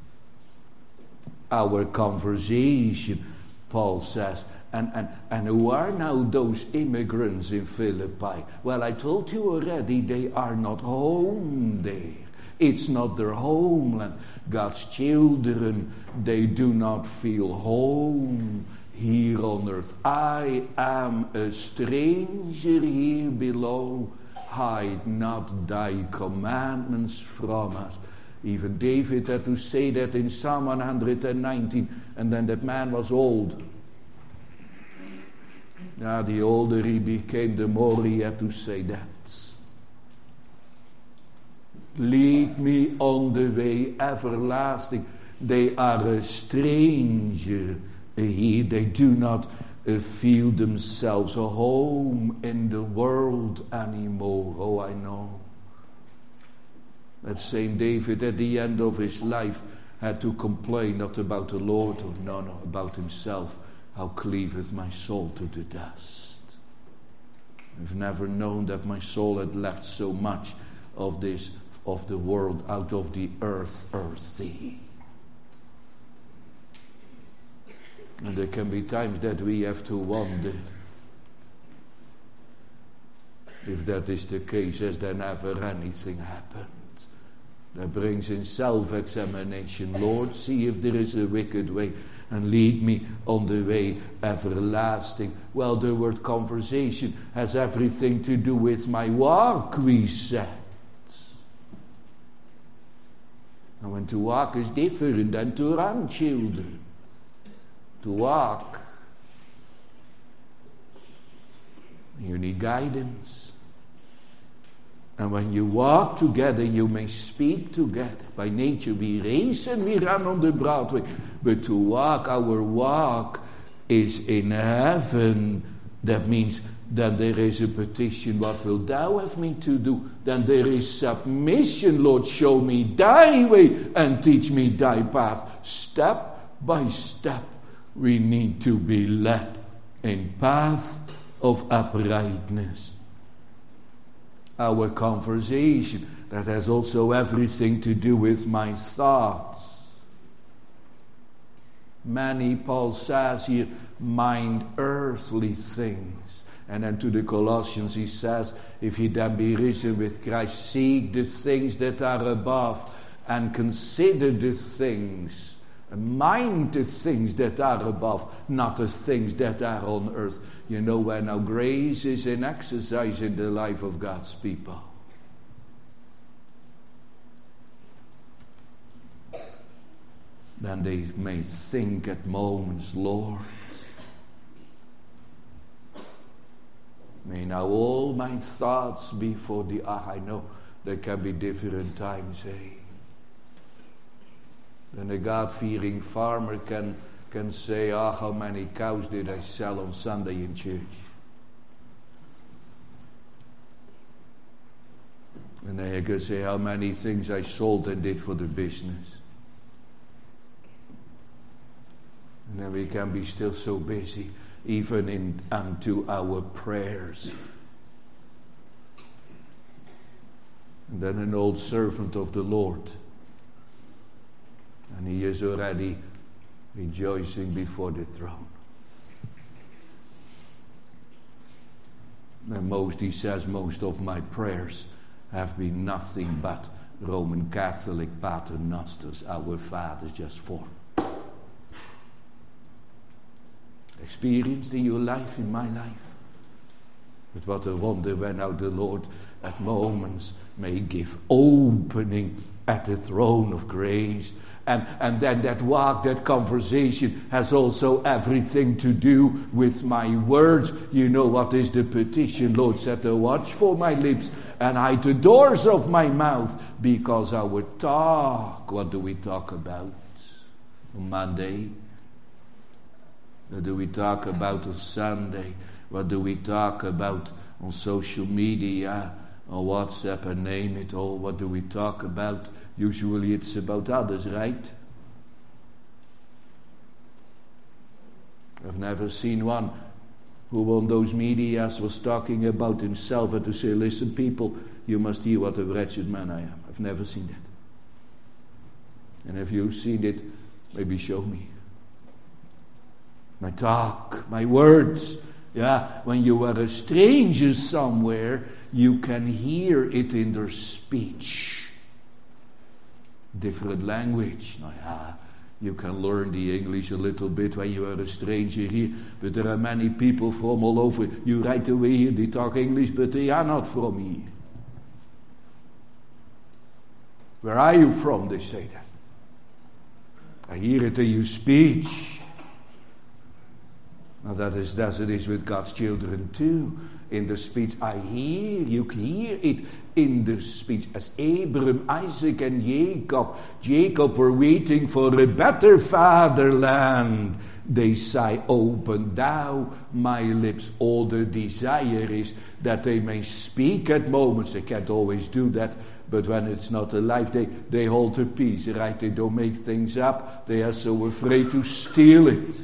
Our conversation, Paul says. And, and, and who are now those immigrants in Philippi? Well, I told you already, they are not home there. It's not their homeland. God's children, they do not feel home here on earth. I am a stranger here below. Hide not thy commandments from us. Even David had to say that in Psalm one hundred nineteen. And then that man was old. Now, the older he became, the more he had to say that. Lead me on the way everlasting. They are a stranger here. They do not uh, feel themselves a home in the world anymore. Oh, I know. That same David at the end of his life had to complain not about the Lord, or no, no, about himself. How cleaveth my soul to the dust. I've never known that my soul had left so much of this, of the world, out of the earth, earthy. And there can be times that we have to wonder if that is the case, has there never anything happened? That brings in self-examination. Lord, see if there is a wicked way, and lead me on the way everlasting. Well, the word conversation has everything to do with my walk, we said. And when to walk is different than to run, children. To walk, you need guidance. And when you walk together, you may speak together. By nature, we race and we run on the Broadway. But to walk, our walk is in heaven. That means then there is a petition, what wilt thou have me to do? Then there is submission, Lord, show me thy way and teach me thy path. Step by step, we need to be led in path of uprightness. Our conversation, that has also everything to do with my thoughts. Many, Paul says here, mind earthly things. And then to the Colossians he says, if ye then be risen with Christ, seek the things that are above, and consider the things, and mind the things that are above, not the things that are on earth. You know, where now grace is in exercise in the life of God's people. Then they may think at moments, Lord, may now all my thoughts be for the, ah, I know there can be different times, eh? Then a God-fearing farmer can can say, ah, how many cows did I sell on Sunday in church? And then you can say how many things I sold and did for the business. And then we can be still so busy, even in unto our prayers. And then an old servant of the Lord, and he is already rejoicing before the throne. And most, he says, most of my prayers have been nothing but Roman Catholic paternosters, our fathers, just four. Experienced in your life, in my life. But what a wonder when now the Lord at moments may give opening at the throne of grace. And, and then that walk, that conversation has also everything to do with my words. You know what is the petition? Lord, set a watch for my lips and hide the doors of my mouth. Because our talk, what do we talk about on Monday? What do we talk about on Sunday? What do we talk about on social media, on WhatsApp, and name it all? What do we talk about? Usually it's about others, right? I've never seen one who on those medias was talking about himself and to say, listen people, you must hear what a wretched man I am. I've never seen that. And if you've seen it, maybe show me. My talk, my words. Yeah, when you are a stranger somewhere, you can hear it in their speech. Different language. Now, yeah, you can learn the English a little bit when you are a stranger here, but there are many people from all over. You right away here, they talk English, but they are not from here. Where are you from? They say that. I hear it in your speech. Now that is as it is with God's children too. In the speech I hear, you hear it in the speech. As Abraham, Isaac and Jacob, Jacob were waiting for a better fatherland. They sigh, open thou my lips. All the desire is that they may speak at moments. They can't always do that. But when it's not alive, they, they hold their peace, right? They don't make things up. They are so afraid to steal it.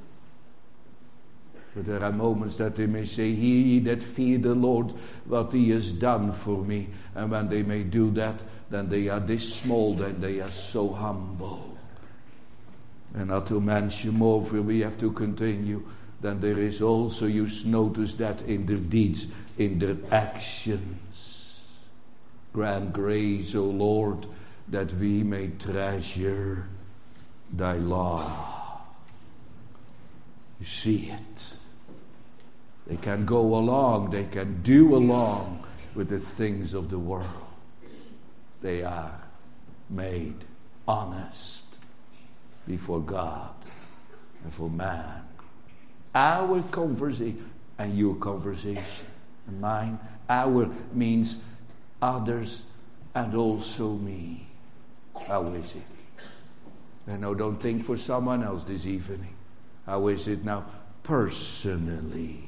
But there are moments that they may say, hear ye that fear the Lord, what he has done for me. And when they may do that, then they are this small, then they are so humble. And not to mention more, for we have to continue, then there is also, you notice that in their deeds, in their actions. Grant grace, O Lord, that we may treasure thy law. You see it. They can go along, they can do along with the things of the world. They are made honest before God and for man. Our conversation and your conversation and mine, our means others and also me. How is it? And now don't think for someone else this evening. How is it now personally?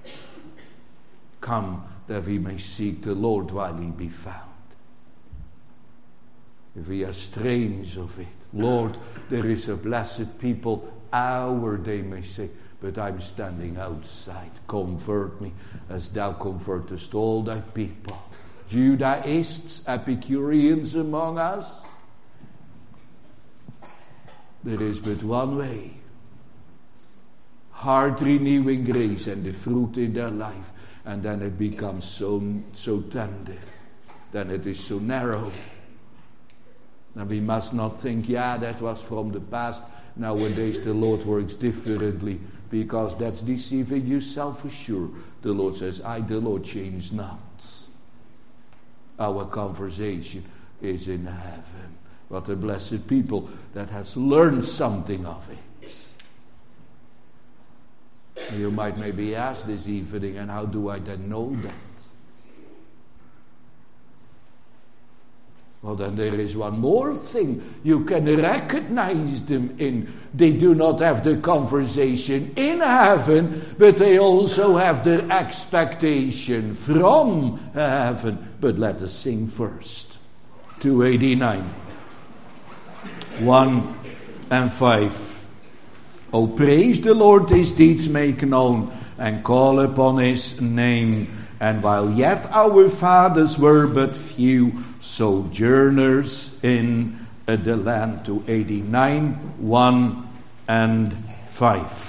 Come that we may seek the Lord while he be found. If we are strange of it, Lord, there is a blessed people, our they may say, but I'm standing outside. Convert me as thou convertest all thy people. Judaists, Epicureans among us. There is but one way. Heart renewing grace and the fruit in their life. And then it becomes so, so tender. Then it is so narrow. And we must not think, yeah, that was from the past. Nowadays the Lord works differently. Because that's deceiving yourself for sure. The Lord says, I, the Lord, change not. Our conversation is in heaven. What a blessed people that has learned something of it. You might maybe ask this evening, and how do I then know that? Well, then there is one more thing. You can recognize them in. They do not have the conversation in heaven, but they also have their expectation from heaven. But let us sing first. two eighty-nine. one and five. Oh, praise the Lord, his deeds make known, and call upon his name. And while yet our fathers were but few, sojourners in the land. two eighty-nine, one and five.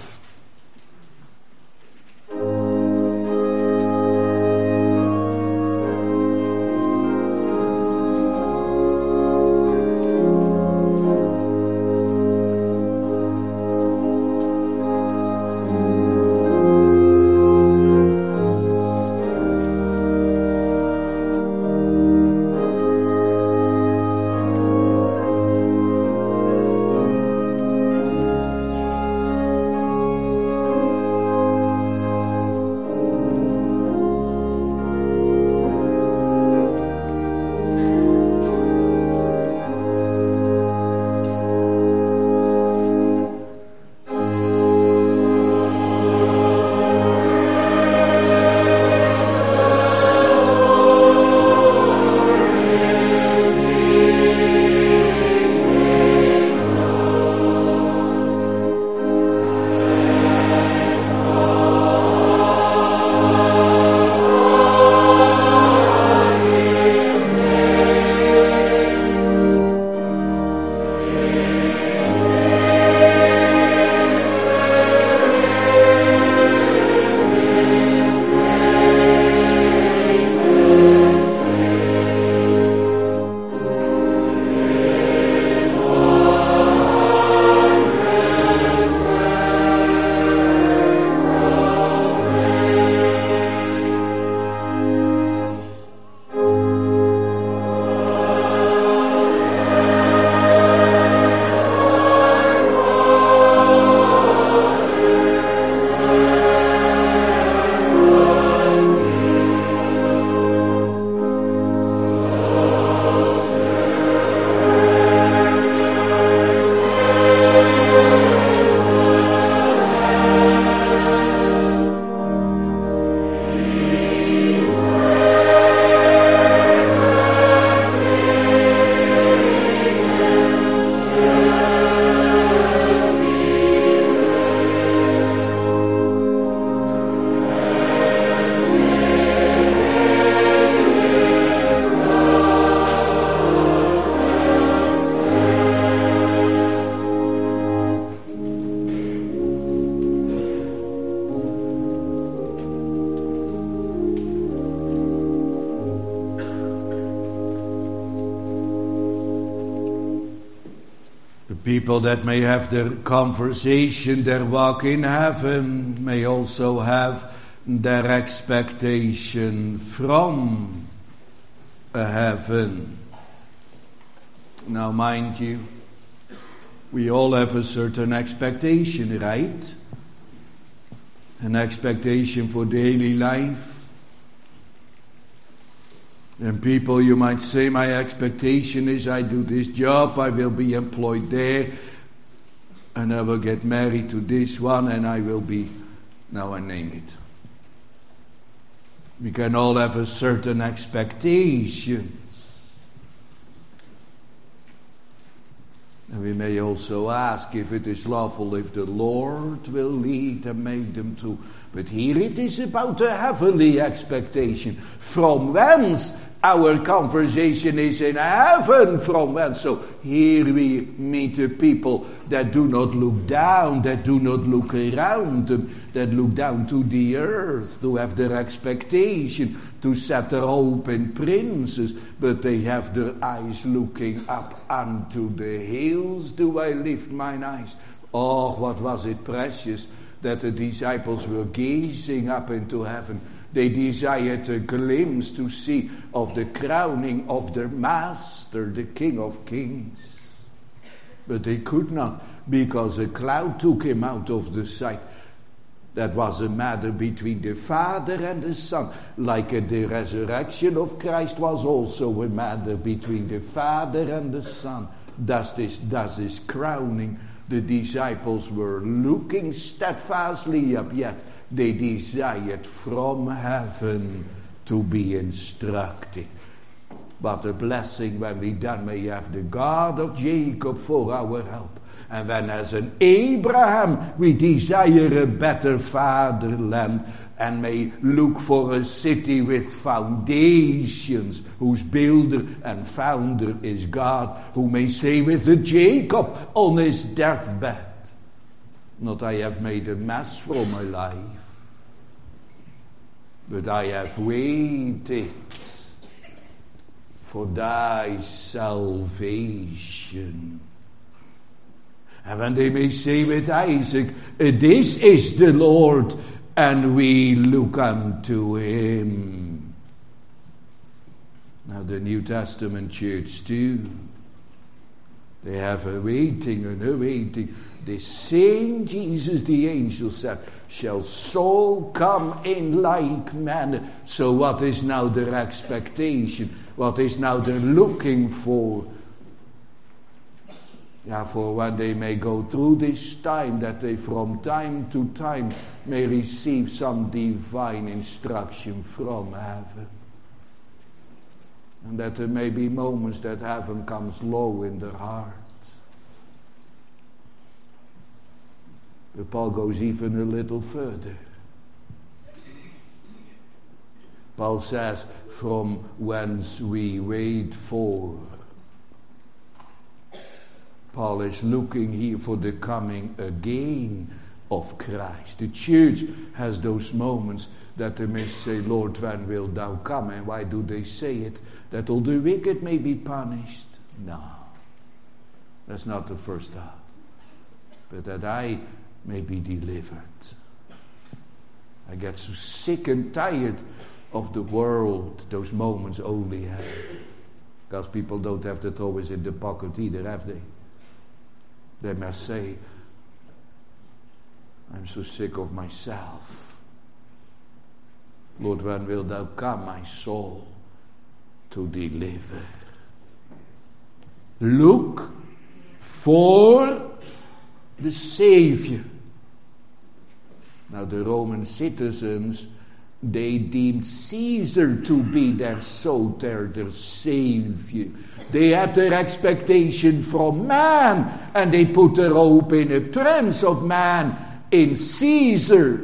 people that may have their conversation, their walk in heaven, may also have their expectation from a heaven. Now, mind you, we all have a certain expectation, right? An expectation for daily life. And people, you might say, my expectation is I do this job, I will be employed there, and I will get married to this one, and I will be, now I name it. We can all have a certain expectation. And we may also ask if it is lawful, if the Lord will lead and make them to. But here it is about a heavenly expectation. From whence our conversation is in heaven, from whence. So here we meet the people that do not look down, that do not look around them, that look down to the earth, to have their expectation, to set their hope in princes, but they have their eyes looking up unto the hills. Do I lift mine eyes? Oh, what was it precious that the disciples were gazing up into heaven. They desired a glimpse to see of the crowning of their Master, the King of Kings. But they could not, because a cloud took him out of the sight. That was a matter between the Father and the Son, like the resurrection of Christ was also a matter between the Father and the Son. Thus this, thus this crowning. The disciples were looking steadfastly up, yet they desired from heaven to be instructed. What a blessing when we then may have the God of Jacob for our help. And when as an Abraham we desire a better fatherland and may look for a city with foundations, whose builder and founder is God, who may say with a Jacob on his deathbed, not I have made a mess for my life, but I have waited for thy salvation. And when they may say with Isaac, this is the Lord, and we look unto him. Now the New Testament church too, they have a waiting and a waiting. The same Jesus, the angel said, shall so come in like manner. So what is now their expectation? What is now their looking for? Yeah, for when they may go through this time, that they from time to time may receive some divine instruction from heaven. And that there may be moments that heaven comes low in their heart. But Paul goes even a little further. Paul says, from whence we wait for. Paul is looking here for the coming again of Christ. The church has those moments that they may say, Lord, when wilt thou come? And why do they say it? That all the wicked may be punished? No. That's not the first thought. But that I may be delivered. I get so sick and tired of the world those moments only have. Because people don't have that always in the pocket either, have they? They must say, I'm so sick of myself. Lord, when wilt thou come, my soul, to deliver? Look for the Savior. Now the Roman citizens, they deemed Caesar to be their soter, their Savior. They had their expectation from man, and they put their hope in a prince of man, in Caesar.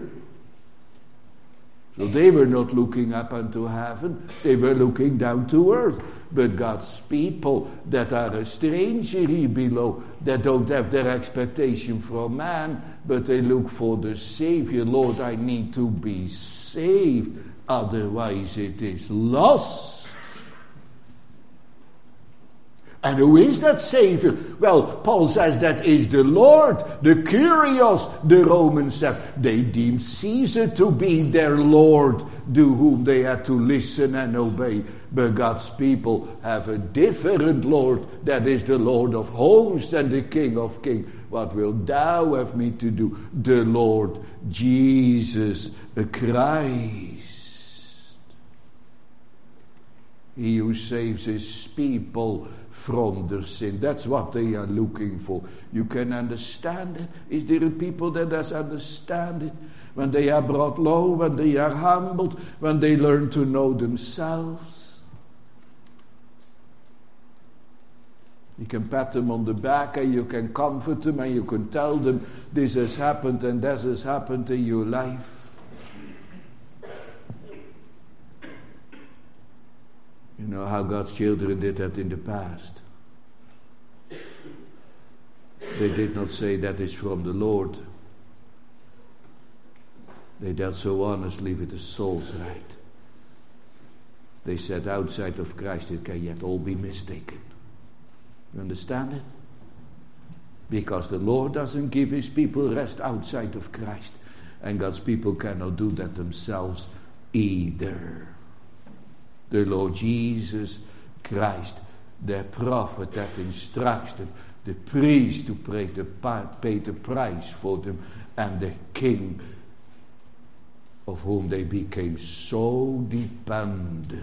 So they were not looking up unto heaven, they were looking down to earth. But God's people that are a stranger here below, that don't have their expectation from man, but they look for the Savior. Lord, I need to be saved, otherwise it is lost. And who is that Savior? Well, Paul says that is the Lord, the Kyrios, the Romans said. They deemed Caesar to be their Lord, to whom they had to listen and obey. But God's people have a different Lord, that is the Lord of hosts and the King of kings. What wilt thou have me to do? The Lord Jesus Christ. He who saves his people from their sin. That's what they are looking for. You can understand it. Is there a people that does understand it? When they are brought low, when they are humbled, when they learn to know themselves. You can pat them on the back and you can comfort them and you can tell them this has happened and that has happened in your life. You know how God's children did that in the past. They did not say that is from the Lord. They dealt so honestly with the soul's right. They said outside of Christ it can yet all be mistaken. You understand it? Because the Lord doesn't give his people rest outside of Christ. And God's people cannot do that themselves either. The Lord Jesus Christ, the prophet that instructs them, the priest who paid the, paid the price for them, and the king of whom they became so dependent.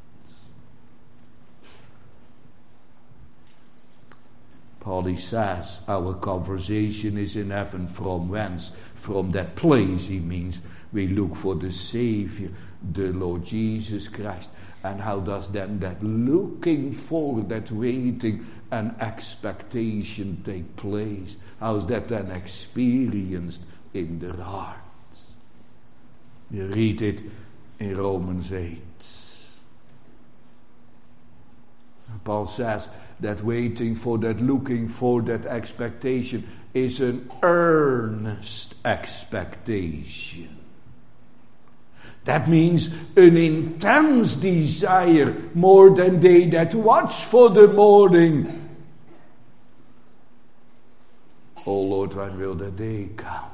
Paul says our conversation is in heaven. From whence? From that place, he means. We look for the Savior, the Lord Jesus Christ. And how does then that looking for, that waiting and expectation take place? How is that then experienced in their hearts? You read it in Romans eight. Paul says that waiting for, that looking for, that expectation is an earnest expectation. That means an intense desire, more than they that watch for the morning. Oh Lord, when will that day come?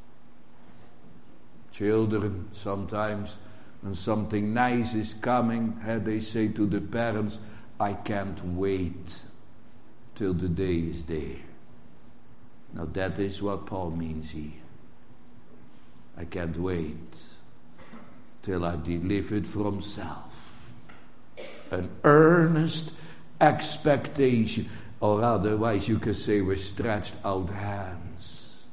Children, sometimes when something nice is coming, they say to the parents, I can't wait till the day is there. Now that is what Paul means here. I can't wait till I'm delivered from self. An earnest expectation, or otherwise you can say with stretched out hands.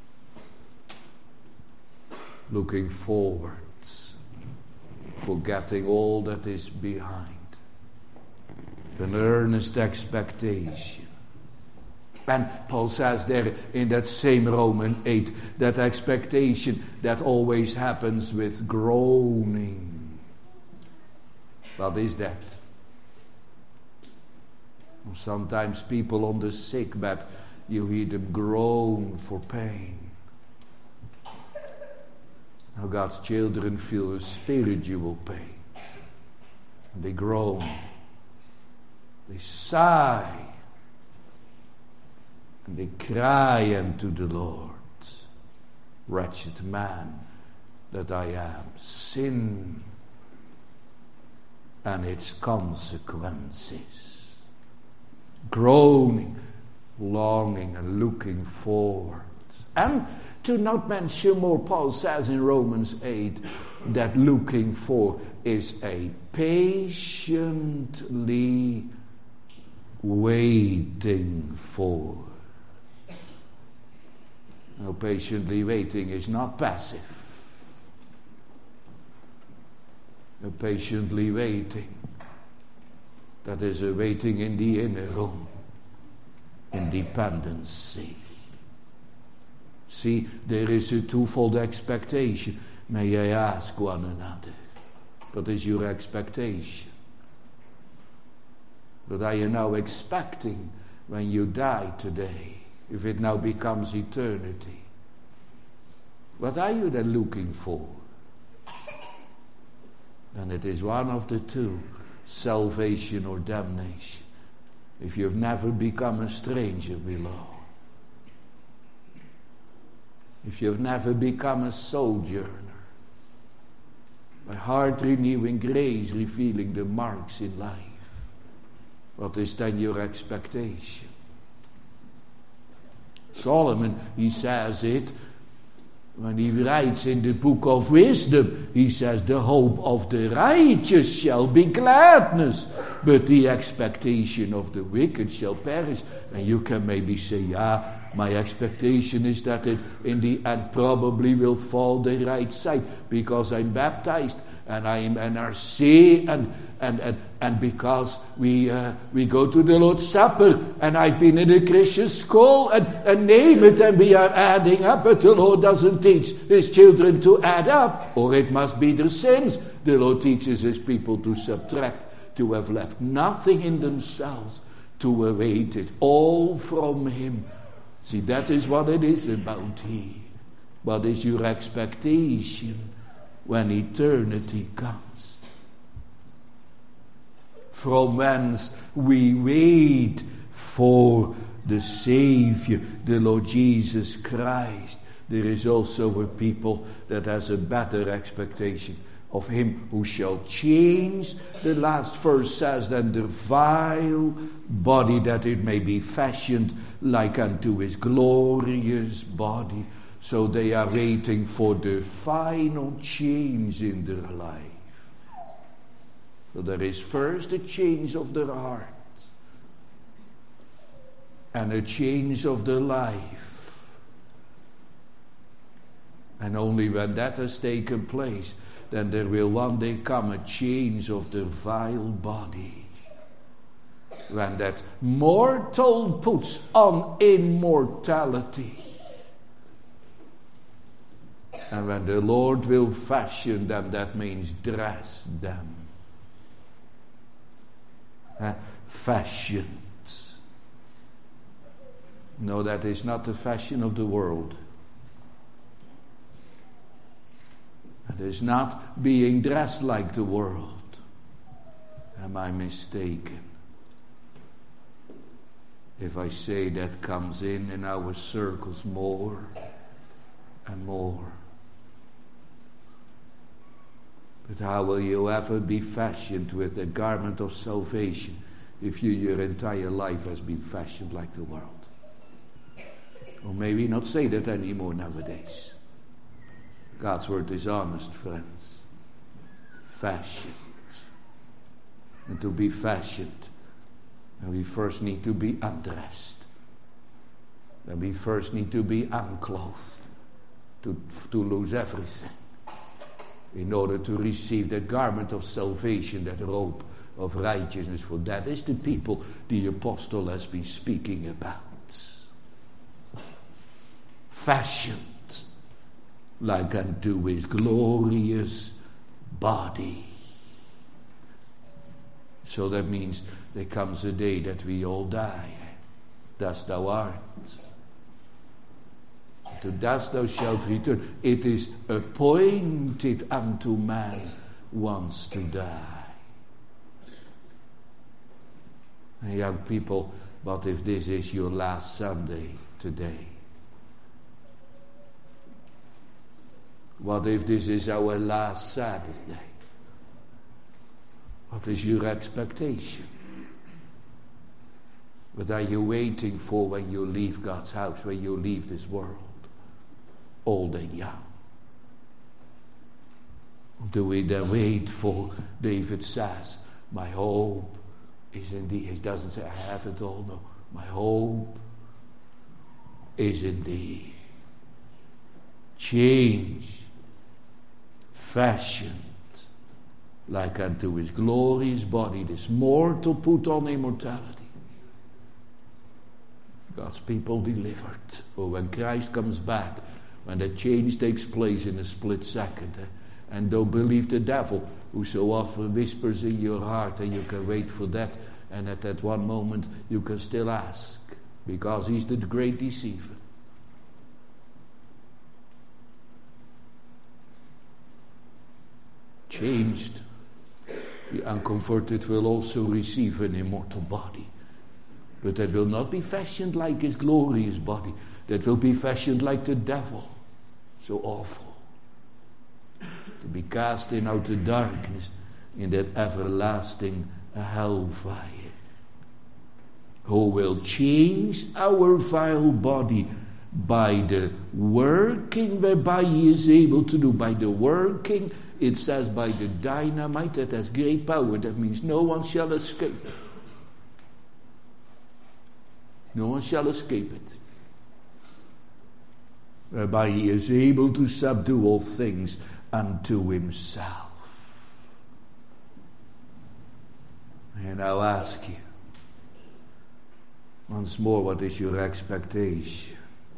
Looking forwards, forgetting all that is behind. An earnest expectation. And Paul says there in that same Romans eight, that expectation that always happens with groaning. What is that? Sometimes people on the sick bed, you hear them groan for pain. Now God's children feel a spiritual pain. And they groan. They sigh. And they cry unto the Lord, wretched man that I am, sin and its consequences. Groaning, longing and looking forward. And to not mention more, Paul says in Romans eight that looking for is a patiently waiting for. No, patiently waiting is not passive. No, patiently waiting, that is a waiting in the inner room, in dependency. See, there is a twofold expectation. May I ask one another, what is your expectation? What are you now expecting when you die today? If it now becomes eternity, what are you then looking for? And it is one of the two, salvation or damnation. if you've never become a stranger below, if you've never become a sojourner, by heart renewing grace revealing the marks in life, what is then your expectation? Solomon, he says it, when he writes in the book of wisdom, he says, the hope of the righteous shall be gladness, but the expectation of the wicked shall perish. And you can maybe say, yeah, my expectation is that it in the end probably will fall the right side, because I'm baptized and I'm N R C, and and and, and because we uh, we go to the Lord's Supper, and I've been in a Christian school, and, and name it, and we are adding up, but the Lord doesn't teach his children to add up, or it must be their sins. The Lord teaches his people to subtract, to have left nothing in themselves, to await it all from him. See, that is what it is about here. What is your expectation when eternity comes? From whence we wait for the Savior, the Lord Jesus Christ. There is also a people that has a better expectation of him who shall change, the last verse says, then the vile body, that it may be fashioned like unto his glorious body. So they are waiting for the final change in their life. So there is first a change of their heart and a change of their life. And only when that has taken place, then there will one day come a change of the vile body. When that mortal puts on immortality. And when the Lord will fashion them, that means dress them. Uh, fashioned. No, that is not the fashion of the world. It is not being dressed like the world. Am I mistaken? If I say that comes in in our circles more and more. But how will you ever be fashioned with the garment of salvation if you your entire life has been fashioned like the world? Or maybe not say that anymore nowadays. God's word is honest, friends. Fashioned. And to be fashioned, and we first need to be undressed. Then we first need to be unclothed. To, to lose everything. In order to receive that garment of salvation, that robe of righteousness. For that is the people the apostle has been speaking about. Fashioned like unto his glorious body. So that means there comes a day that we all die. Dust thou art. To dust thou shalt return. It is appointed unto man once to die. And young people, what if this is your last Sunday today? What if this is our last Sabbath day? What is your expectation? What are you waiting for when you leave God's house, when you leave this world? Old and young. Do we then wait for, David says, my hope is in thee. He doesn't say, I have it all. No, my hope is in thee. Change. Fashioned like unto his glorious body, this mortal put on immortality. God's people delivered. Or when Christ comes back, when that change takes place in a split second, eh? And don't believe the devil who so often whispers in your heart, and you can wait for that, and at that one moment you can still ask, because he's the great deceiver. Changed, the unconverted will also receive an immortal body. But that will not be fashioned like his glorious body. That will be fashioned like the devil. So awful. To be cast in outer darkness, in that everlasting hellfire. Who will change our vile body by the working whereby he is able to do. By the working, it says by the dynamite that has great power. That means no one shall escape. No one shall escape it. Whereby he is able to subdue all things unto himself. And I'll ask you once more, what is your expectation?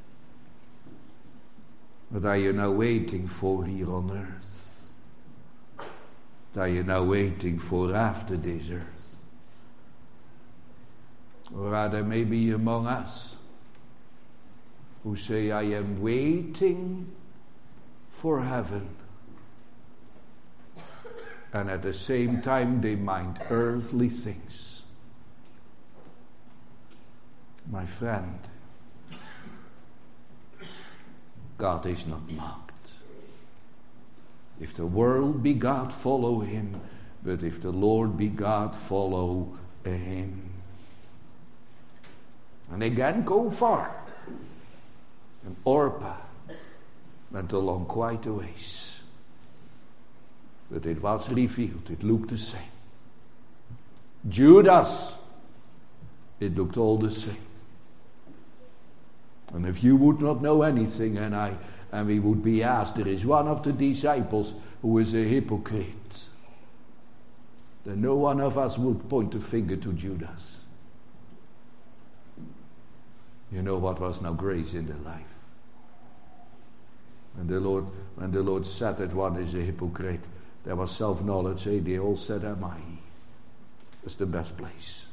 What are you now waiting for here on earth? What are you now waiting for after this earth? Or are there maybe among us who say, I am waiting for heaven, and at the same time they mind earthly things? My friend, God is not mocked. If the world be God, follow him. But if the Lord be God, follow him. And again, go far. And Orpah went along quite a ways. But it was revealed, it looked the same. Judas, it looked all the same. And if you would not know anything, and I and we would be asked, there is one of the disciples who is a hypocrite, then no one of us would point a finger to Judas. You know what was now grace in their life? When the Lord, when the Lord said that one is a hypocrite, there was self-knowledge. Hey, they all said, am I? That's the best place.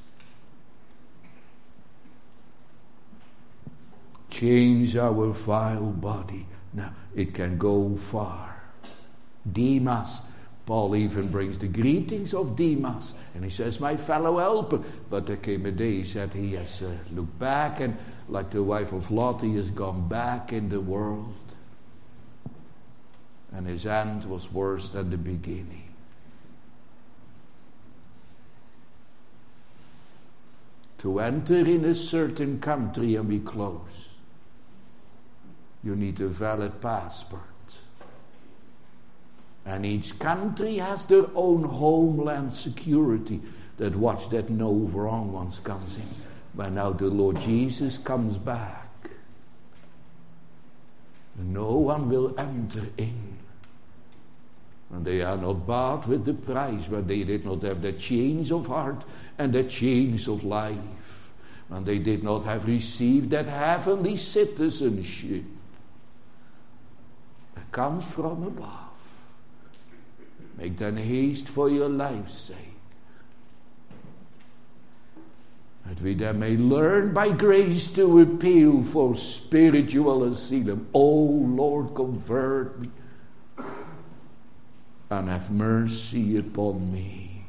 Change our vile body. Now, it can go far. Demas, Paul even brings the greetings of Demas. And he says, my fellow helper. But there came a day, he said, he has uh, looked back, and like the wife of Lot, he has gone back in the world. And his end was worse than the beginning. To enter in a certain country and be close, you need a valid passport. And each country has their own homeland security that watch that no wrong ones comes in. But now the Lord Jesus comes back, no one will enter in. And they are not bought with the price, but they did not have the change of heart and the change of life. And they did not have received that heavenly citizenship that comes from above. Make then haste for your life's sake, that we then may learn by grace to appeal for spiritual asylum. Oh Lord, convert me and have mercy upon me.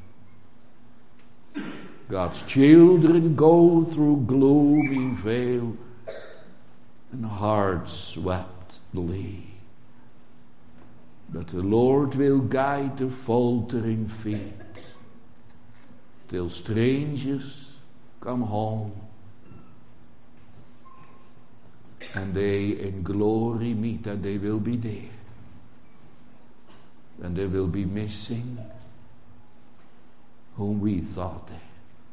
God's children go through gloomy vale and heart-swept-lee. But the Lord will guide the faltering feet till strangers come home and they in glory meet, and they will be there. And they will be missing whom we thought there.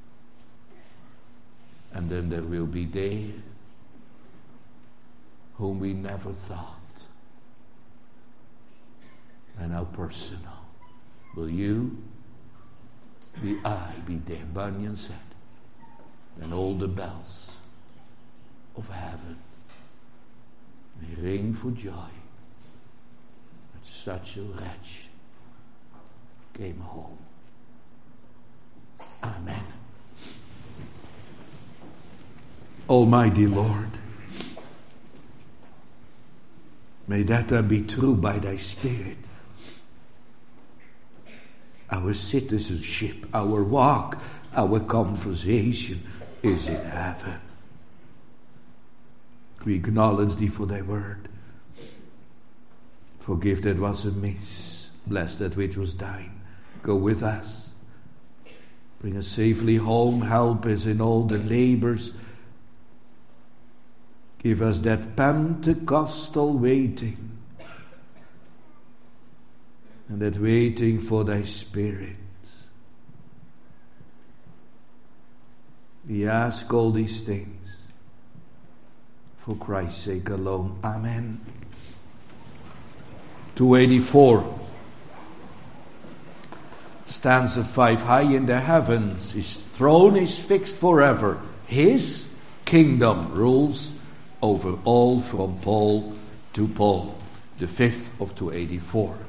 And then there will be there whom we never thought. And how personal will you be, I be there, Bunyan said, and all the bells of heaven may ring for joy that such a wretch came home. Amen. Almighty Lord, may that be true by thy Spirit. Our citizenship, our walk, our conversation is in heaven. We acknowledge thee for thy word. Forgive that was amiss. Bless that which was thine. Go with us. Bring us safely home. Help us in all the labors. Give us that Pentecostal waiting. And that waiting for thy Spirit. We ask all these things for Christ's sake alone. Amen. two eighty-four. Stanza five. High in the heavens, his throne is fixed forever. His kingdom rules over all from Paul to Paul. The fifth of two eighty-four.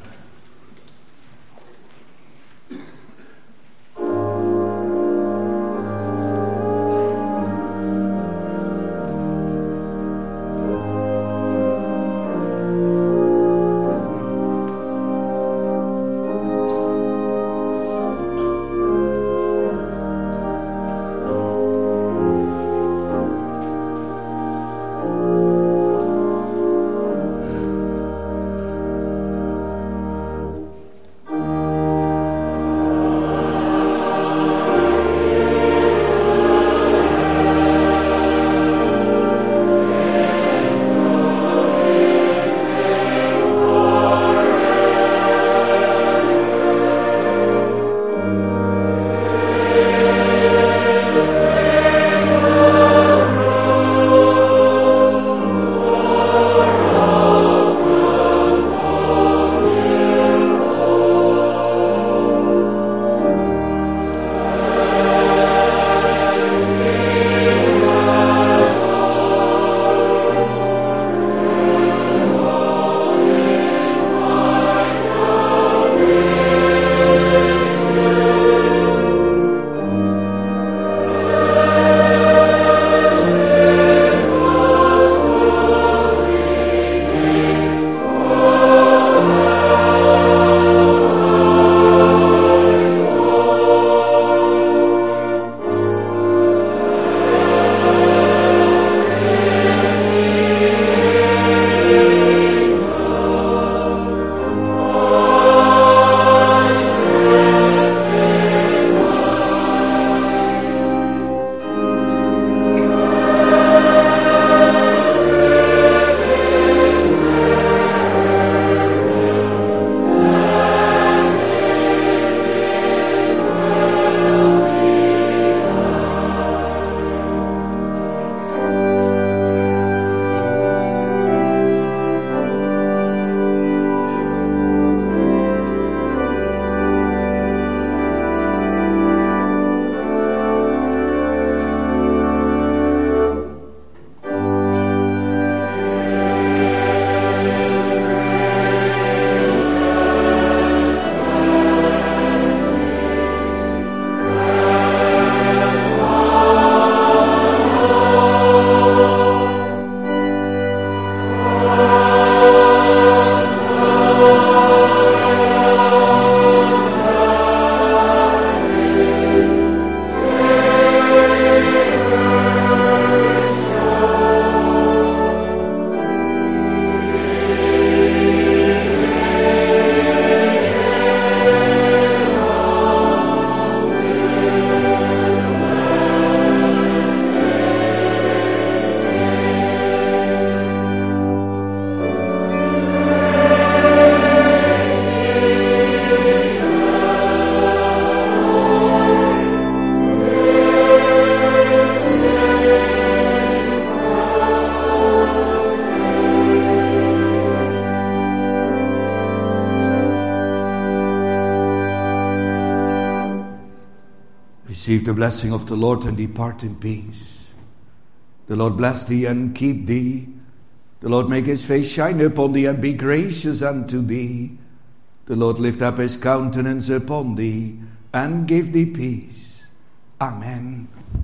Receive the blessing of the Lord and depart in peace. The Lord bless thee and keep thee. The Lord make his face shine upon thee and be gracious unto thee. The Lord lift up his countenance upon thee and give thee peace. Amen.